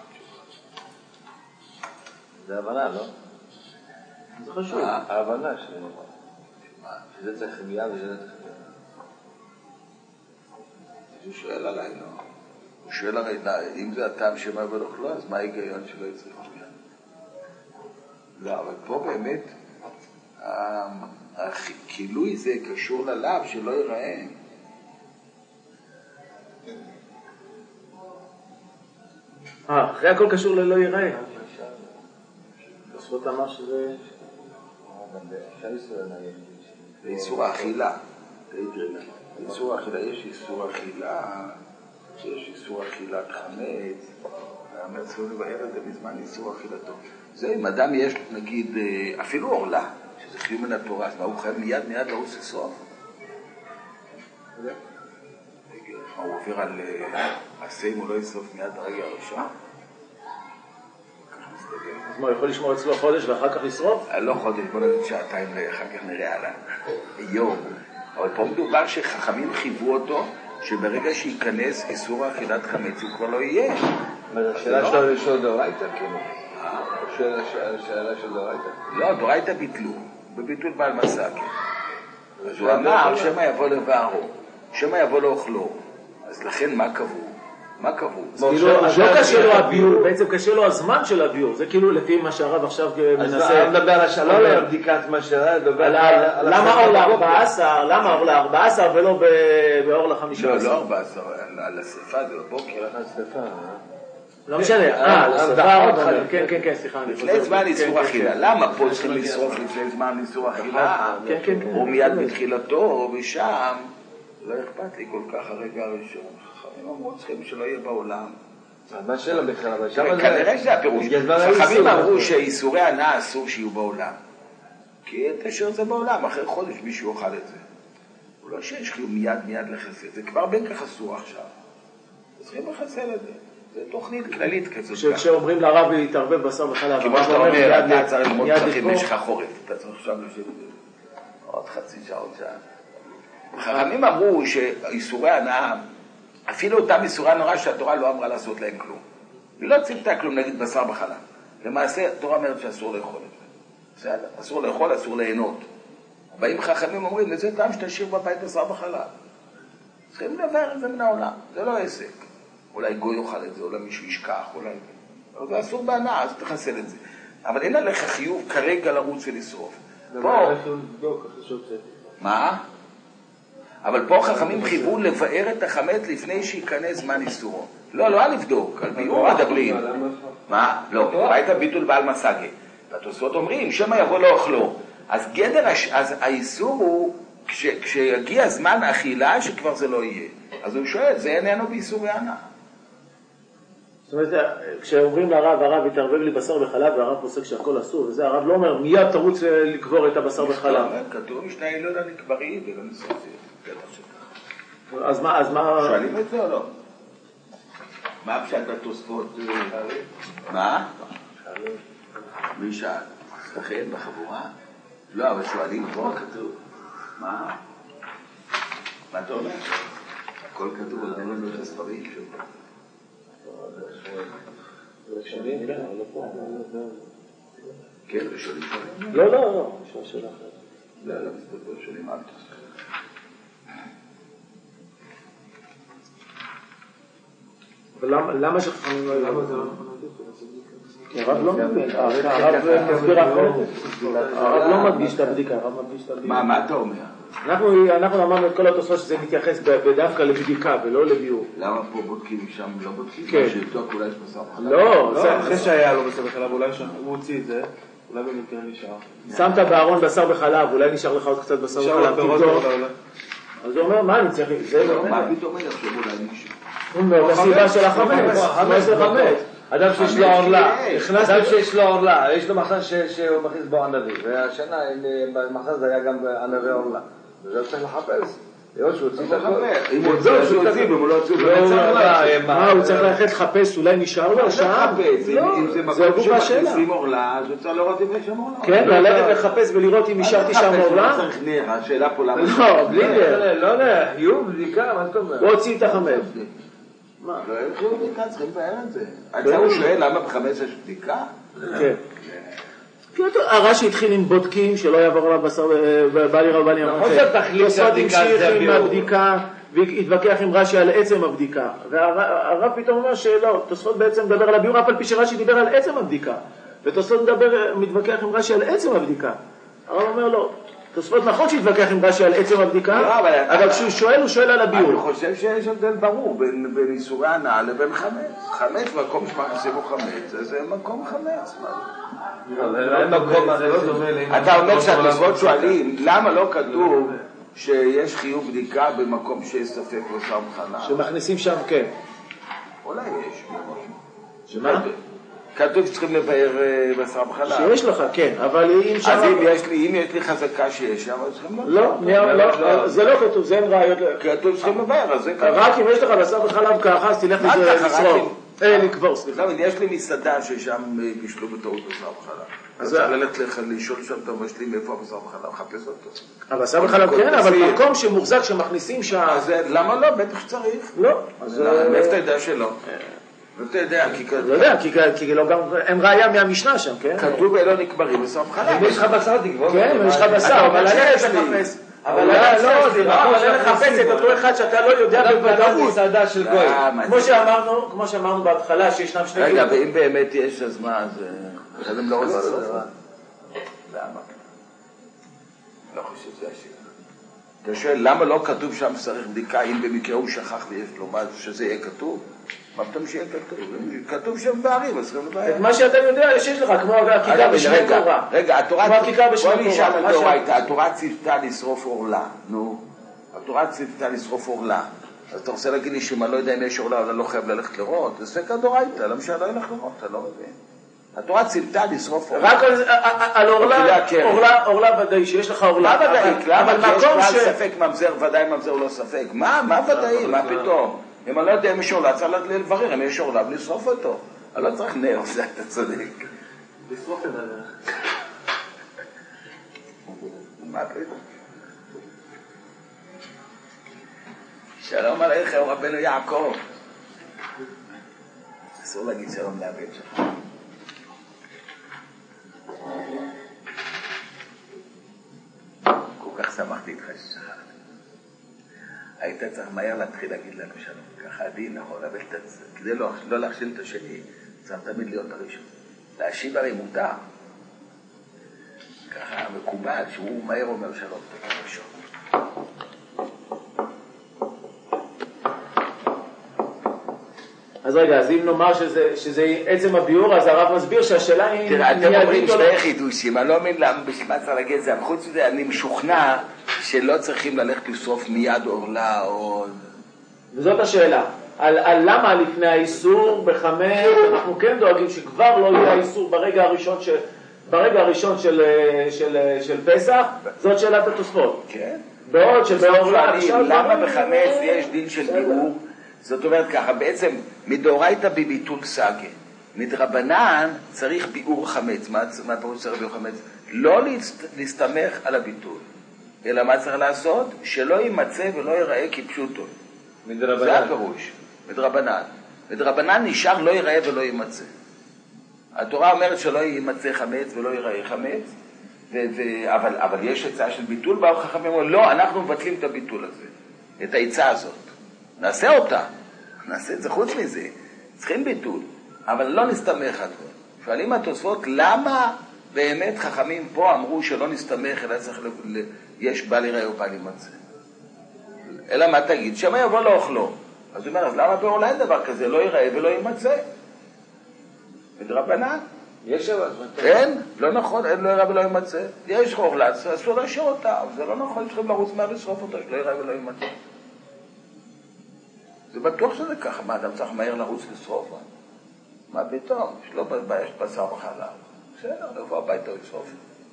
Speaker 2: זה הבנה, לא?
Speaker 4: זה חשוב.
Speaker 2: ההבנה שזה צריך חמייה וזה צריך חמייה.
Speaker 1: הוא שואל עליי, לא? הוא שואל הרי, אם זה הטעם שמה ולאכלו, אז מה ההיגיון שלא יצריכו חמייה? לא, אבל פה באמת הכילוי זה קשור ללאו שלא ייראה.
Speaker 4: אחרי הכל קשור ללא ייראה. בספות אמר שזה...
Speaker 1: זה איסור האכילה. איסור האכילה, יש איסור אכילה, יש איסור אכילת חמץ, והמצאו לבאר את זה בזמן איסור אכילתו. זה אם אדם יש, נגיד, אפילו אורלה, שזה חיוב מן התורה, אז מה הוא חייב מיד להוס לסוף? מה הוא עובר על עשה אם הוא לא יסוף מיד הרגע הראשון?
Speaker 4: אז מה, הוא יכול לשמור אצלו חודש ואחר כך לשרוף?
Speaker 1: לא חודש, בוא נגיד שעתיים, אחר כך נראה עליו. יום. אבל פה מדובר שחכמים חייבו אותו, שברגע שייכנס איסור אכילת חמץ הוא כבר לא יהיה.
Speaker 2: השאלה שלו לשאול דאורייתא, כאילו? השאלה של דאורייתא?
Speaker 1: לא, דאורייתא ביטלו, בביטול בעל מסע, כן. אז הוא אמר, שמא יבוא לבערו, שמא יבוא לאוכלו. אז לכן מה קבעו? מה קבעו?
Speaker 4: אז לא קשה לו הביור, בעצם קשה לו הזמן של הביור, זה כאילו לפי מה שהרב עכשיו מנסה...
Speaker 2: אז מדבר על השאלה, לא על בדיקת מה שהרב, מדבר על...
Speaker 4: למה אור ל-14, למה אור ל-14 ולא באור ל-15?
Speaker 1: לא 14, על השריפה, זה בבוקר.
Speaker 2: על השריפה,
Speaker 4: לא משנה, לשריפה, כן, סליחה.
Speaker 1: לפני זמן איסור אכילה, למה פה צריכים לשרוף לפני זמן איסור אכילה? או מיד בתחילתו, או משם, לא אכפת לי כל כך הרגע הראשון. חכמים אמרו צריכים שלא יהיה בעולם.
Speaker 2: מה שאלה בכלל, אבל שם זה...
Speaker 1: כנראה שזה הפירוש. חכמים אמרו שאיסורי הנאה אסור שיהיו בעולם. כי תשאיר זה בעולם, אחרי חודש מישהו אוכל את זה. הוא לא שיש חיוב מיד לחסל, זה כבר בין כך אסור עכשיו. צריכים לחסל את זה. זה תוכנית כללית כזאת.
Speaker 4: כשאומרים לרב להתערבב בשר בחלב,
Speaker 1: כמו שאתה אומר, אתה צריך ללמוד פרחים במשך החורף. אתה צריך עכשיו לשבת עוד חצי שעה, עוד שעה. חכמים אמרו שאיסורי הנאה, אפילו אותם איסורי הנאה שהתורה לא אמרה לעשות להם כלום. היא לא ציוותה כלום, נגיד בשר בחלב. למעשה, התורה אומרת שאסור לאכול את זה. אסור לאכול, אסור ליהנות. באים חכמים אומרים, לזה טעם שתשאיר בבית בשר בחלב. צריכים לדבר את זה מן העולם, זה לא עסק. אולי גוי יאכל את זה, אולי מישהו ישכח, אולי... אבל זה אסור בהנאה, אז תחסל את זה. אבל אין עליך חיוב כרגע לרוץ ולשרוף. פה... מה? אבל פה חכמים חייבו לבאר את החמץ לפני שייכנס זמן איסורו. לא היה לבדוק, על ביאור מדברים. מה? לא, ראית ביטול בעל מסגה. והתוספות אומרים, שמא יבוא לא אוכלו. אז האיסור הוא, כשיגיע זמן אכילה שכבר זה לא יהיה. אז הוא שואל, זה איננו באיסור יענה.
Speaker 4: זאת אומרת, כשאומרים לרב, הרב יתערבב לי בשר בחלב, והרב פוסק שהכל אסור, וזה הרב לא אומר, מיד תרוץ לקבור את הבשר בחלב.
Speaker 1: כתוב משנה אילון הנקברים ולא נשרפים.
Speaker 4: אז מה...
Speaker 1: שואלים את זה או לא? מה פשט התוספות? מה? מי שאל? לכן בחבורה? לא, אבל שואלים פה כתוב. מה? מה אתה אומר? הכל כתוב, עוד אין לנו את הספרים שלו.
Speaker 4: ראשונים, כן, אבל לא פה.
Speaker 1: כן, ראשונים שואלים.
Speaker 4: לא, שאלה אחרת.
Speaker 1: לא, מסתכל ראשונים אל תעשה.
Speaker 4: למה שחכמים לא...
Speaker 3: למה זה לא נכון להגיד?
Speaker 4: הרב לא מבין, הרב מסביר אחרת. הרב לא מדגיש את הבדיקה, הרב מדגיש את הבדיקה.
Speaker 1: מה אתה אומר?
Speaker 4: אנחנו אמרנו את כל התוספות שזה מתייחס בדווקא לבדיקה ולא לביאור.
Speaker 1: למה פה בודקים שם לא בודקים?
Speaker 4: כן.
Speaker 1: שבדוק אולי יש בשר בחלב?
Speaker 4: לא,
Speaker 3: אחרי שהיה לו בשר בחלב, אולי הוא הוציא את זה, אולי במקרה נשאר.
Speaker 4: שמת בארון בשר בחלב, אולי נשאר לך עוד קצת בשר בחלב. תבדוק. אז הוא אומר, מה אני צריך?
Speaker 1: מה פתאום אומר עכשיו אולי נשאר?
Speaker 4: הוא אומר, בסיבה של החמץ. מה זה חמץ?
Speaker 2: אדם שיש לו עורלה, אדם שיש לו עורלה, יש לו מחסן שהוא מכניס בו ענבי, והשנה במחסן זה היה גם ענבי עורלה, וזה צריך לחפש, לראות שהוא הוציא את הכל.
Speaker 1: אם הוא הוציא, הוא הוציא, אם הוא לא הוציא,
Speaker 4: הוא צריך ללכת לחפש, אולי נשאר לו שם?
Speaker 1: אם זה מקום שמכניסים עורלה, אז הוא צריך לראות אם יש שם עורלה.
Speaker 4: כן, ללכת לחפש ולראות אם נשארתי שם עורלה?
Speaker 1: לא צריך נר, השאלה פה למה...
Speaker 4: לא, בלי נר.
Speaker 2: לא, יהיו בדיקה, מה זאת אומרת?
Speaker 4: הוא הוציא את החמץ.
Speaker 1: לא, הם חיוב בדיקה, צריכים לבאר את זה. אז הוא שואל למה בחמץ יש בדיקה?
Speaker 4: כן. הרש"י התחיל עם בודקים שלא יעבור עליו בשר בעלי רב בני המחר. תוספות המשיך עם הבדיקה והתווכח עם רש"י על עצם הבדיקה. והרב פתאום אומר שלא, תוספות בעצם מדבר על הביאור, אף על פי שרש"י דיבר על עצם הבדיקה. ותוספות מתווכח עם רש"י על עצם הבדיקה. הרב אומר לו, תוספות נכון שהתווכח עם רש"י על עצם הבדיקה, אבל כשהוא שואל, הוא שואל על הביאור.
Speaker 1: אני חושב שיש הבדל ברור בין איסורי הנאה לבין חמץ. חמץ, מקום שמכניסים בו חמץ, זה מקום חמץ. אתה אומר שהתוספות שואלים, למה לא כתוב שיש חיוב בדיקה במקום שיש ספק בשר בחלב?
Speaker 4: שמכניסים שם, כן.
Speaker 1: אולי יש.
Speaker 4: שמה?
Speaker 1: כתוב שצריכים לבאר בשר בחלב.
Speaker 4: שיש לך, כן, אבל אם שם...
Speaker 1: אז אם יש לי חזקה שיש שם, אז צריכים
Speaker 4: לא, זה לא כתוב, זה אין ראיות.
Speaker 1: כתוב שצריכים לבאר, אז זה כתוב.
Speaker 4: רק אם יש לך בשר בחלב ככה, אז תלך לשרוף. לקבור, סליחה.
Speaker 1: לא, יש לי מסעדה ששם בישלו בטעות בשר בחלב. אז צריך ללכת לשאול שם, אתה אומר, יש לי מאיפה הבשר בחלב, חפש אותו.
Speaker 4: הבשר בחלב כן, אבל מקום שמוחזק שמכניסים שם...
Speaker 1: אז למה לא? בטח שצריך.
Speaker 4: לא.
Speaker 1: מאיפה אתה יודע שלא? אתה יודע,
Speaker 4: לא יודע, כי לא גם, אין ראיה מהמשנה שם, כן?
Speaker 1: כתוב לא נקברים בשר בחלב.
Speaker 2: אם יש לך בשר תגבור.
Speaker 4: כן, אם יש לך בשר, אבל אני יש לחפש. אבל לא, זה נכון, אני לחפש את אותו אחד שאתה לא יודע בוודאות.
Speaker 2: מסעדה של גוי.
Speaker 4: כמו שאמרנו בהתחלה, שישנם שני
Speaker 1: רגע, ואם באמת יש, אז מה, אז הם לא רוצים לעשות. למה? לא חושב שזה השאלה. אתה שואל, למה לא כתוב שם צריך בדיקה, אם במקרה הוא שכח ויש לו מה, שזה יהיה כתוב? מה פתאום שיהיה כתוב? כתוב שם בערים, אז צריכים לבעיה.
Speaker 4: את מה שאתה יודע, שיש לך, כמו הכיכר בשמי תורה.
Speaker 1: רגע, התורה...
Speaker 4: כמו הכיכר בשמי תורה.
Speaker 1: בוא נשאל את דאורייתא, התורה ציוותה לשרוף עורלה. נו, התורה ציוותה לשרוף עורלה. אז אתה רוצה להגיד לי שאם אני לא יודע אם יש עורלה, אבל אני לא חייב ללכת לראות? זה ספק הדאורייתא, למה שאני לא אלך לראות? אתה לא מבין. התורה ציוותה לשרוף עורלה.
Speaker 4: רק על עורלה ודאי, שיש לך עורלה.
Speaker 1: מה ודאי? למה? יש כלל ספק ממזר, ודאי ממזר הוא לא ספק. מה ודאי? מה פתאום? אם אני לא יודע אם יש עורלה, צריך לברר אם יש עורלה ולשרוף אותו. אני לא צריך נר, זה אתה צודק.
Speaker 3: לשרוף את זה.
Speaker 1: מה פתאום? שלום עליכם, רבנו יעקב. אסור להגיד שלום לבן שלך. כל כך שמחתי איתך ששכחת. היית צריך מהר להתחיל להגיד לנו שלום. ככה עדין, נכון, אבל כדי לא להכשיל את השני, צריך תמיד להיות הראשון. להשיב הרי מותר. ככה מקובל שהוא מהר אומר שלום, אתה ראשון.
Speaker 4: אז רגע, אז אם נאמר שזה עצם הביאור, אז הרב מסביר שהשאלה היא...
Speaker 1: תראה, אתם אומרים שני חידושים, אני לא מבין למה בשביל מה צריך להגיד את זה, אבל חוץ מזה אני משוכנע שלא צריכים ללכת לשרוף מיד עורלה או...
Speaker 4: וזאת השאלה, על למה לפני האיסור בחמץ אנחנו כן דואגים שכבר לא יהיה האיסור ברגע הראשון של פסח, זאת שאלת התוספות.
Speaker 1: כן.
Speaker 4: בעוד שבעורלה...
Speaker 1: למה בחמץ יש דין של ביאור? זאת אומרת ככה, בעצם מדאורייתא בביטול סגי, מדרבנן צריך ביאור חמץ. מה פירוש צריך ביאור חמץ? לא להסתמך על הביטול, אלא מה צריך לעשות? שלא יימצא ולא ייראה כפשוטו. זה הפירוש, מדרבנן. מדרבנן נשאר לא ייראה ולא יימצא. התורה אומרת שלא יימצא חמץ ולא ייראה חמץ, אבל יש הצעה של ביטול, באו חכמים אומרים, לא, אנחנו מבטלים את הביטול הזה, את העצה הזאת. נעשה אותה, נעשה את זה חוץ מזה, צריכים ביטול, אבל לא נסתמך על זה. שואלים התוספות, למה באמת חכמים פה אמרו שלא נסתמך, אלא צריך יש בל יראה ובל יימצא? אלא מה תגיד? שמה יבוא לא אוכלו. אז הוא אומר, אז למה בעולם דבר כזה לא יראה ולא יימצא? מדרבנן.
Speaker 2: יש אבל...
Speaker 1: כן, לא נכון, אין לא יראה ולא יימצא. יש חורלץ, אסור להשאיר אותה, אבל זה לא נכון, צריכים לרוץ מהר לשרוף אותה, שלא יראה ולא יימצא. זה בטוח שזה ככה, מה אדם צריך מהר לרוץ לשרוף? מה פתאום? שלא יש בשר וחלב. בסדר, לבוא הביתה לשרוף.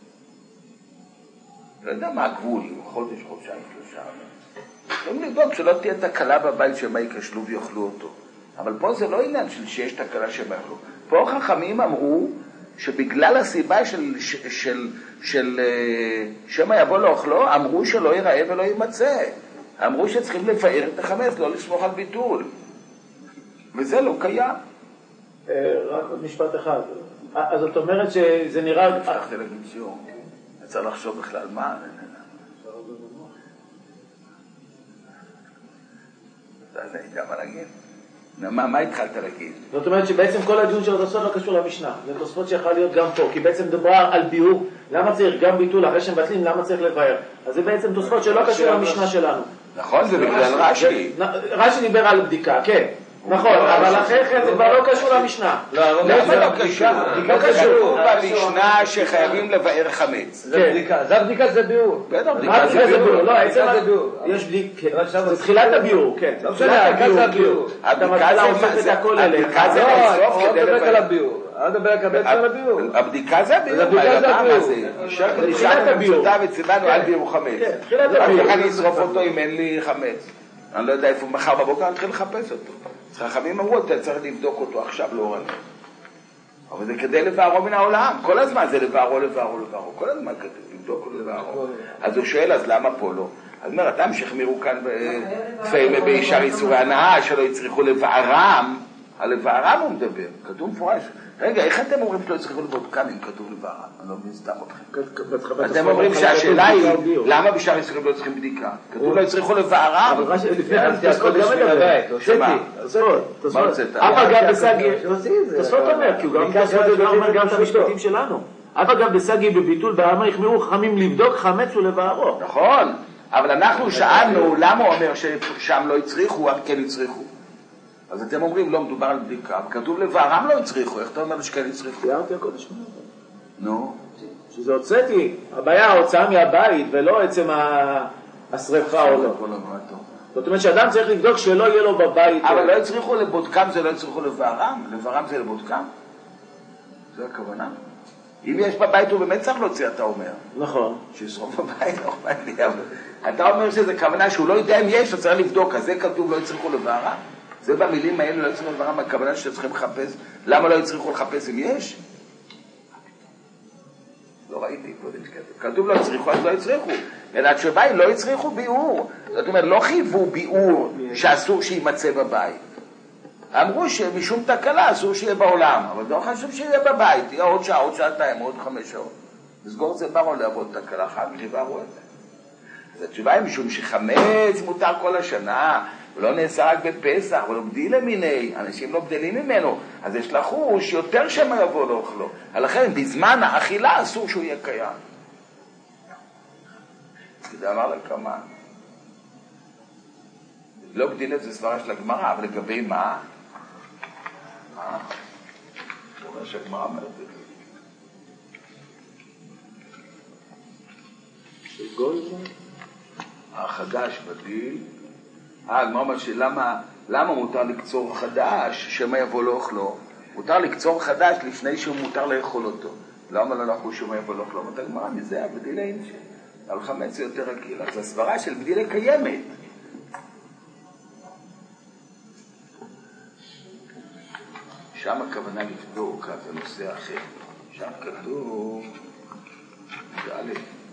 Speaker 1: לא יודע מה הגבול, חודש, חודשיים, 3. יכולים לבדוק שלא תהיה תקלה בבית שמה יקשלו ויאכלו אותו. אבל פה זה לא עניין של שיש תקלה שמה יאכלו. פה חכמים אמרו שבגלל הסיבה של שמה יבוא לאוכלו, אמרו שלא ייראה ולא יימצא. אמרו שצריכים לבאר את החמץ, לא לסמוך על ביטול. וזה לא קיים.
Speaker 4: רק עוד משפט אחד. אז זאת אומרת שזה נראה...
Speaker 1: הבטחתי להגיד שיעור. אני צריך לחשוב בכלל מה... אני יודע מה להגיד. מה התחלת להגיד?
Speaker 4: זאת אומרת שבעצם כל הדיון של התוספות לא קשור למשנה. זה תוספות שיכול להיות גם פה, כי בעצם דברה על ביאור, למה צריך גם ביטול, אחרי שהם מבטלים, למה צריך לבאר? אז זה בעצם תוספות שלא קשור למשנה שלנו.
Speaker 1: נכון, זה בגלל רש"י.
Speaker 4: רש"י דיבר על בדיקה, כן. נכון, אבל אחרי כן זה כבר לא קשור למשנה.
Speaker 1: למה לא קשור? לא קשור במשנה שחייבים לבאר חמץ.
Speaker 2: זה בדיקה, זה הבדיקה, זה ביאור.
Speaker 1: בטח,
Speaker 4: בדיקה זה ביאור. לא, עצם יש בדיקה. זה תחילת הביאור, כן.
Speaker 2: לא משנה, הבדיקה זה הביאור.
Speaker 4: אתה מתחילה אוסף את הכל אליך.
Speaker 1: הבדיקה זה בסוף כדי
Speaker 2: לבאר. על הביאור. אל תדבר על הביאור.
Speaker 1: הבדיקה זה הביאור.
Speaker 2: הבדיקה זה הביאור.
Speaker 1: תחילת הביאור. וציוונו על ביאור חמץ.
Speaker 4: תחילת הביאור.
Speaker 1: אני אשרוף אותו אם אין לי חמץ. אני לא יודע איפה מחר בבוקר אני אתחיל לחפש אותו. חכמים אמרו, אתה צריך לבדוק אותו עכשיו לא רע. אבל זה כדי לבארו מן העולם. כל הזמן זה לבארו. כל הזמן כדי לבדוק אותו לבארו. אז הוא שואל, אז למה פה לא? אז אומר, אדם שהחמירו כאן בישר איסורי הנאה, שלא יצריכו לבארם. על לבארם הוא מדבר, כתוב מפורש. רגע, איך אתם אומרים שלא יצריכו לבדוקם אם כתוב לבארם? אני לא מבין סתם אתכם. אתם אומרים שהשאלה היא, למה בישר איסורים לא צריכים בדיקה? כתוב לא יצריכו לבארם. מה הוצאת?
Speaker 4: אבא גם בסגי, תוספות אומר, כי הוא גם אומר גם את המשפטים שלנו. אבא גם בסגי בביטול ואמר יחמירו חכמים לבדוק חמץ ולבארו.
Speaker 1: נכון, אבל אנחנו שאלנו למה הוא אומר ששם לא יצריכו, אבל כן יצריכו. אז אתם אומרים, לא מדובר על בדיקה, כתוב לבארם לא יצריכו, איך אתה אומר שכן יצריכו?
Speaker 4: תיארתי הקודש.
Speaker 1: נו.
Speaker 4: שזה הוצאתי, הבעיה ההוצאה מהבית ולא עצם השריפה או לא. זאת אומרת שאדם צריך לבדוק שלא יהיה לו בבית.
Speaker 1: אבל לא יצריכו לבודקם, זה לא יצריכו לבארם? לבארם זה לבודקם? זו הכוונה? אם יש בבית הוא באמת צריך להוציא, אתה אומר.
Speaker 4: נכון.
Speaker 1: שישרוף בבית, לא אכפת לי. אתה אומר שזה כוונה שהוא לא יודע אם יש, הוא צריך לבדוק, אז זה כתוב לא יצריכו לבארם? זה במילים האלה לא יצריכו לבארם, הכוונה שצריכים לחפש. למה לא יצריכו לחפש אם יש? לא ראיתי קודם שכתוב. כתוב לא יצריכו, אז לא יצריכו. אלא התשובה היא לא יצריכו ביאור. זאת אומרת, לא חייבו ביאור שאסור שימצא בבית. אמרו שמשום תקלה אסור שיהיה בעולם, אבל לא חשוב שיהיה בבית, יהיה עוד שעה, עוד שעתיים, עוד 5 שעות. לסגור את זה ברון לעבוד תקלה אחת, חיברו את זה. אז התשובה היא משום שחמץ מותר כל השנה, הוא לא נעשה רק בפסח, אבל הוא בדיל למיני, אנשים לא בדלים ממנו, אז יש לחוש יותר שמה יבוא לאוכלו. לכן בזמן האכילה אסור שהוא יהיה קיים. כדי אמר לכמה. לא בדיל את זה סברה של הגמרא, אבל לגבי מה? שהגמרא אומרת את זה. החדש בדיל. הגמרא אומרת למה מותר לקצור חדש, שמא יבוא לאכלו? מותר לקצור חדש לפני שהוא מותר לאכול אותו. למה לא לאכול שמא יבוא לאכלו? אומרת הגמרא, מזה הבדיל אין על חמץ יותר רגיל. אז הסברה של בדיל קיימת. שם הכוונה לבדוק, זה נושא אחר. שם כתוב, א',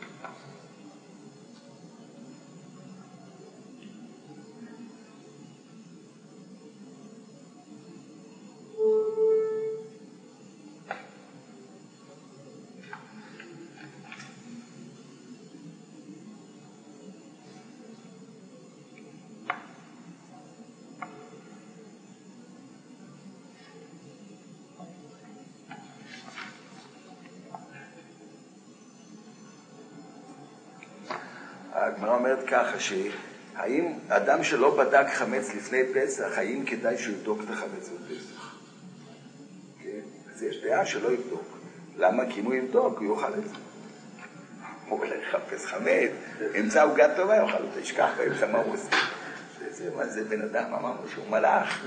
Speaker 1: הגמרא אומרת ככה, שהאם אדם שלא בדק חמץ לפני פסח, האם כדאי שהוא יבדוק את החמץ בפסח? כן? אז יש דעה שלא יבדוק. למה? כי אם הוא יבדוק, הוא יאכל את זה. הוא הולך לחפש חמץ, אמצע עוגה טובה, יאכל אותה, ישכח באמצע מה הוא עושה. מה זה בן אדם? אמרנו שהוא מלאך.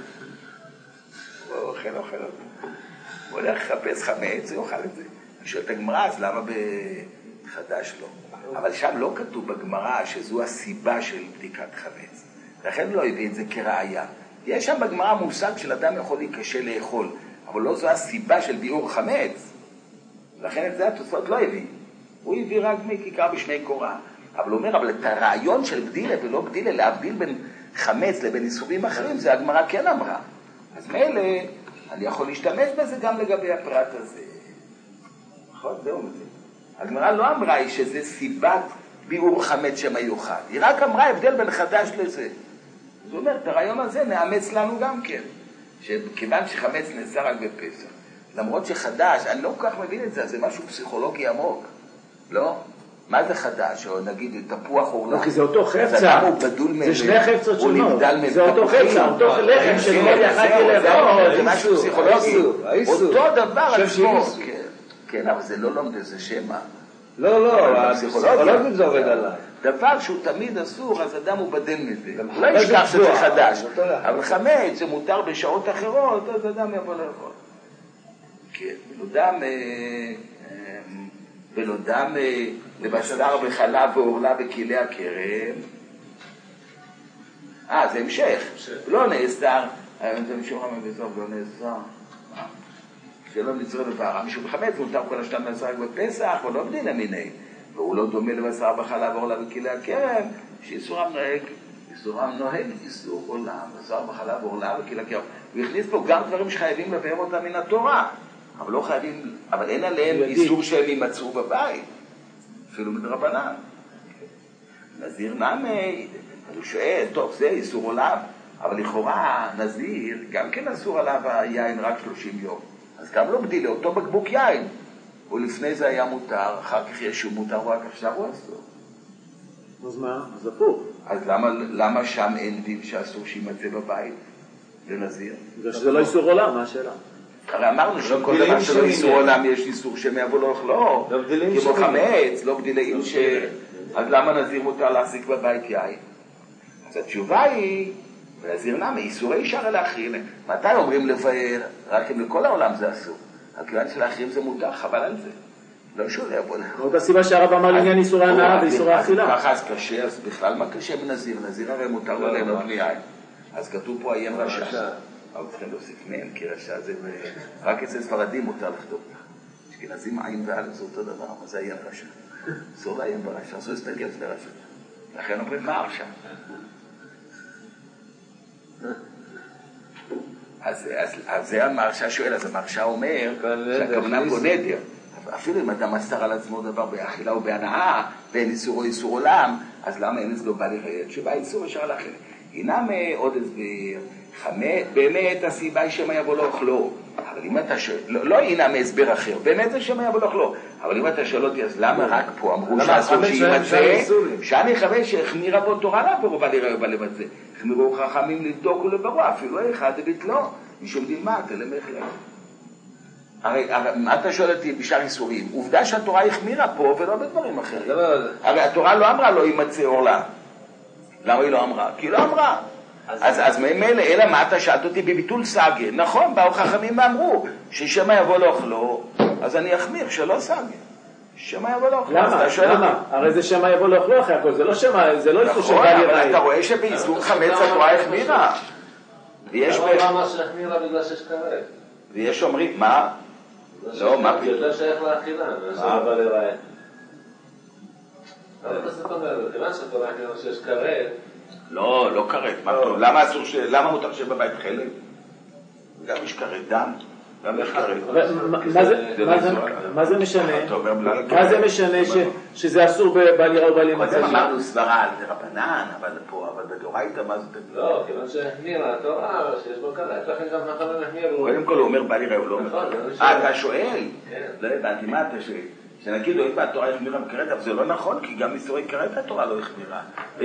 Speaker 1: הוא אוכל אותו. הוא הולך לחפש חמץ, הוא יאכל את זה. אני שואל את הגמרא, אז למה בחדש לא? אבל שם לא כתוב בגמרא שזו הסיבה של בדיקת חמץ. לכן לא הביא את זה כראיה. יש שם בגמרא מושג של אדם יכול להיקשה לאכול, אבל לא זו הסיבה של ביעור חמץ. לכן את זה התוספות לא הביא. הוא הביא רק מכיכר בשמי קורא. אבל הוא אומר, אבל את הרעיון של בדילה ולא בדילה, להבדיל בין חמץ לבין איסורים אחרים, זה הגמרא כן אמרה. אז מילא, אני יכול להשתמש בזה גם לגבי הפרט הזה. נכון, זהו מזה. הגמרא לא אמרה שזה סיבת ביעור חמץ שמיוחד. היא רק אמרה הבדל בין חדש לזה. זאת אומרת, את הרעיון הזה נאמץ לנו גם כן. שכיוון שחמץ נעשה רק בפסח. למרות שחדש, אני לא כל כך מבין את זה, זה משהו פסיכולוגי עמוק. לא? מה זה חדש? או נגיד תפוח או לא?
Speaker 4: כי זה אותו חפצה. זה שני חפצות שונות. זה אותו חפצה, אותו לחם של כל יחד ילך.
Speaker 1: זה משהו פסיכולוגי. אותו דבר עצמו. כן, אבל זה לא לומד, זה שמה.
Speaker 2: לא, הפסיכולוגית זה עובד עליי.
Speaker 1: דבר שהוא תמיד אסור, אז אדם הוא בדל מזה. לא ישכח שזה חדש. אבל חמץ שמותר בשעות אחרות, אז אדם יבוא לאכול. כן, ולא דם לבשר וחלב ועורלה בכלי הכרם. זה המשך. לא נאסר. זה משום חמץ בסוף, לא נאסר. שלא נצרה בפערה. משום חמץ מותר כל השתם נעשה רק בפסח, אבל לא בדינה מיני. והוא לא דומה לבשר בחלב ועורלה בכלי הכרם, שאיסורם נוהג איסור עולם, בשר בחלב ועורלה בכלי הכרם. הוא הכניס פה גם דברים שחייבים לבאר אותם מן התורה. אבל לא חייבים, אבל אין עליהם איסור שהם יימצאו בבית, אפילו מדרבנן. נזיר נמי, הוא שואל, טוב, זה איסור עולם, אבל לכאורה נזיר, גם כן אסור עליו היין רק 30 יום. אז גם לא בדילה, אותו בקבוק יין. ולפני זה היה מותר, אחר כך ישו מותר, רק עכשיו הוא אסור.
Speaker 4: אז מה? אז הפוך.
Speaker 1: אז למה שם אין דין שאסור שימצא בבית לנזיר?
Speaker 4: בגלל שזה לא איסור עולם, מה השאלה?
Speaker 1: הרי אמרנו שכל דבר שלא איסור עולם יש איסור שמאבו לא אוכלו, כמו חמץ, לא בדילאים אז למה נזיר מותר להחזיק בבית יין? אז התשובה היא, ונזיר נמי, איסורי שער לאחרים. מתי אומרים לבאר? רק אם לכל העולם זה אסור. הכיוון של האחרים זה מותר, חבל על זה. לא שוב יבוא לך.
Speaker 4: זאת הסיבה שהרב אמר לעניין איסורי הנאה ואיסורי האכילה.
Speaker 1: ככה אז קשה, אז בכלל מה קשה בנזיר? נזיר הרי מותר לו ליהנות מיין. אז כתוב פה עיין רשע. אבל צריכים להוסיף מהם, כי רשע זה רק אצל ספרדים מותר לכתוב לך. אשכנזים עין ואלף זה אותו דבר, אבל זה עיין רשע. אסור לעיין ברשע, אסור להסתגל לרשע. לכן אומרים מה הרשע? אז זה המרשע שואל, אז המרשע אומר שהכוונה פה נדר. אפילו אם אדם אסר על עצמו דבר באכילה או בהנאה, ואין איסור או איסור עולם, אז למה אין אצלו בא לראות? שבא איסור ישר לאחר. הנה עוד הסביר, באמת הסיבה היא שמה יבוא לא אוכלו. אבל אם אתה שואל, לא הנה מהסבר אחר, באמת זה שמה יבוא לא אוכלו. אבל אם אתה שואל אותי, אז למה רק פה אמרו שאסור שימצא? שאני חווה שהחמירה בו תורה לעבור בא לראות בא לבצע. החמירו חכמים לבדוק ולברוא, אפילו אחד הבית לא. משום דין מה, תלמך להם. הרי מה אתה שואל אותי בשאר איסורים? עובדה שהתורה החמירה פה ולא בדברים אחרים. הרי התורה לא אמרה לא יימצא עורלה. למה היא לא אמרה? כי היא לא אמרה. אז ממילא, אלא מה אתה שאלת אותי בביטול סגה? נכון, באו חכמים ואמרו ששמא יבוא לאוכלו, אז אני אחמיר שלא סגה. שמא יבוא לאוכלו.
Speaker 4: למה? הרי זה שמא יבוא לאוכלו אחרי הכל, זה לא שמא, זה לא איסור
Speaker 1: נכון, אבל אתה רואה שבאיסור חמץ התורה החמירה.
Speaker 5: למה ממש החמירה בגלל שיש קרב?
Speaker 1: ויש אומרים, מה? לא, מה?
Speaker 5: זה יותר שייך לאכילה, זה בא לראה. אבל אתה אומר, כיוון שהתורה החמירה שיש קרב,
Speaker 1: לא קרב. למה מותר שבבית חלב? גם יש קרב דם.
Speaker 4: מה זה משנה? מה זה משנה שזה אסור בל יראה ובל יימצא?
Speaker 1: קודם אמרנו סברה על רבנן, אבל בדאורייתא מה זה?
Speaker 5: לא, כיוון שהחמירה התורה שיש בו קרב, לכן גם חכמים החמירו.
Speaker 1: קודם כל הוא אומר בל יראה הוא לא אומר. אתה שואל? לא הבנתי, מה אתה שואל? שנגיד, הואיל והתורה החמירה בקרב, אבל זה לא נכון, כי גם איסורי קרב התורה לא החמירה.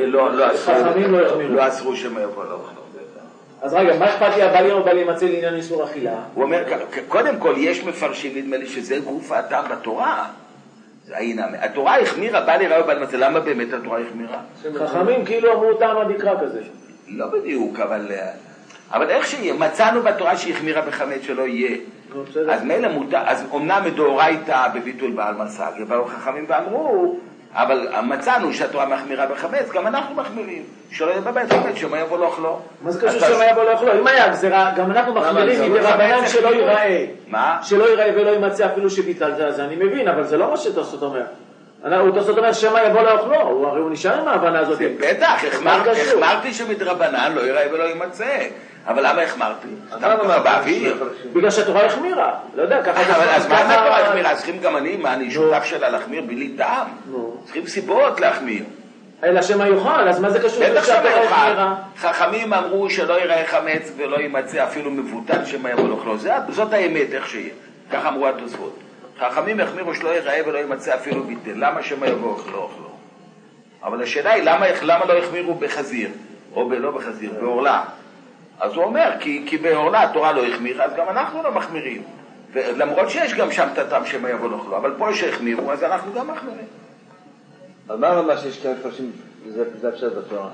Speaker 1: לא אסרו שמא יבוא לאוכלו.
Speaker 4: אז רגע, מה אכפת לי הבל יראה ובל יימצא לעניין איסור אכילה?
Speaker 1: הוא אומר, קודם כל יש מפרשים, נדמה לי שזה גוף הטעם בתורה. התורה החמירה, בל יראה ובל יימצא, למה באמת התורה החמירה?
Speaker 4: חכמים כאילו אמרו טעם הדקרא כזה.
Speaker 1: לא בדיוק, אבל איך שיהיה, מצאנו בתורה שהחמירה בחמץ שלא יהיה. אז מילא מותר, אז אומנם מדאורייתא בביטול בעל מסג, באו חכמים ואמרו, אבל מצאנו שהתורה מחמירה בחמץ, גם אנחנו מחמירים. שלא יהיה בבית חמץ, שמא יבוא לאוכלו.
Speaker 4: מה זה קשור שמא יבוא לאוכלו? אם היה גזירה, גם אנחנו מחמירים מרבנן שלא ייראה.
Speaker 1: מה?
Speaker 4: שלא ייראה ולא יימצא אפילו שביטלת, אז אני מבין, אבל זה לא מה שתוספות אומר. תוספות אומר שמא יבוא לאוכלו, הרי הוא נשאר עם ההבנה הזאת.
Speaker 1: בטח, החמרתי שמדרבנן לא ייראה ולא יימצא. אבל למה החמרתי? באוויר.
Speaker 4: בגלל שהתורה החמירה. לא יודע, ככה...
Speaker 1: אז מה התורה החמירה? צריכים גם אני שותף שלה להחמיר בלי טעם. צריכים סיבות להחמיר.
Speaker 4: אלא שמא יוכל, אז מה זה קשור?
Speaker 1: בטח שמא יוכל. חכמים אמרו שלא ייראה חמץ ולא יימצא אפילו מבוטל שמא יבוא לאוכלו. זאת האמת, איך שיהיה. כך אמרו התוספות. חכמים החמירו שלא ייראה ולא יימצא אפילו ביטל. למה שמא יבוא לאוכלו? אבל השאלה היא, למה לא החמירו בחזיר? או לא בחזיר, בעורלה. אז הוא אומר, כי בעורלה התורה לא החמירה, אז גם אנחנו לא מחמירים. למרות שיש גם שם תתם שמא יבוא לאוכלו, אבל פה שהחמירו, אז אנחנו גם מחמירים.
Speaker 2: אז מה רמה שיש כאן מפרשים, זה הפשט בתורה?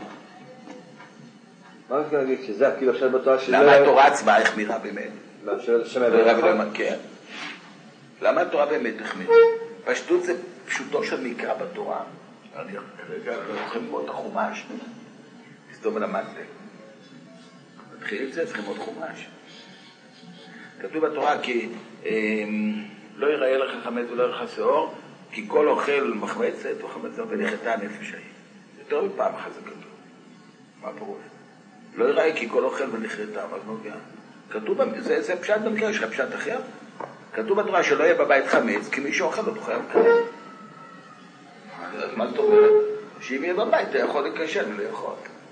Speaker 2: מה אפשר להגיד שזה כאילו הפשט בתורה שזה...
Speaker 1: למה התורה עצמה החמירה באמת?
Speaker 2: שמא יבוא לאוכלו?
Speaker 1: כן. למה התורה באמת החמירה? פשטות זה פשוטו של מקרא בתורה. אני כרגע לא יכולים ללמוד את החומש. תסתום ולמד זה. מתחילים את זה, צריכים עוד חומש. כתוב בתורה כי לא ייראה לך חמץ ולא יראה לך שעור, כי כל אוכל מחמצת או חמצת ונחתה הנפש ההיא. יותר מפעם אחת זה כתוב. מה פירוש? לא ייראה כי כל אוכל ונחתה, אבל נוגע. כתוב, זה פשט במקרה, יש לך פשט אחר. כתוב בתורה שלא יהיה בבית חמץ, כי מי שאוכל אותו חייב לקבל. אז מה זאת אומרת? שאם יהיה בבית, אתה יכול לקשר ולאכול.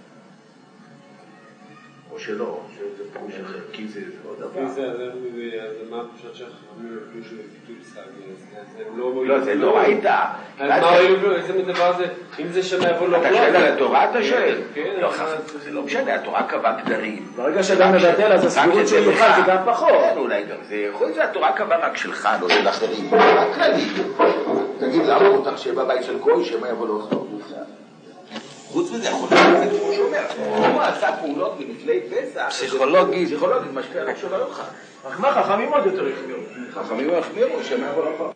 Speaker 1: או שלא, שזה פירוש אחר, כי זה עוד דבר.
Speaker 3: זה מה הפשט שהחכמים אפילו של ביטול סגי,
Speaker 1: לא, זה לא היית.
Speaker 3: איזה מדבר זה, אם זה שמא יבוא לאוכלו?
Speaker 1: אתה שואל על התורה, אתה שואל? זה לא משנה, התורה קבעה קדרים.
Speaker 4: ברגע שאדם מבטל, אז הסבירות שהוא יוכל זה גם פחות.
Speaker 1: כן, אולי גם זה. יכול להיות שהתורה קבעה רק שלך, לא של אחרים. רק כללי. תגיד, למה מותר שיהיה בבית של גוי שמא יבוא לאוכלו? חוץ מזה, יכול להיות, כמו שאומר, הוא עשה פעולות מלפני פסח, פסיכולוגית, משפיע רק שלא יוכל.
Speaker 4: רק מה, חכמים עוד יותר החמירו.
Speaker 1: חכמים החמירו, שמא יבוא לאוכלו.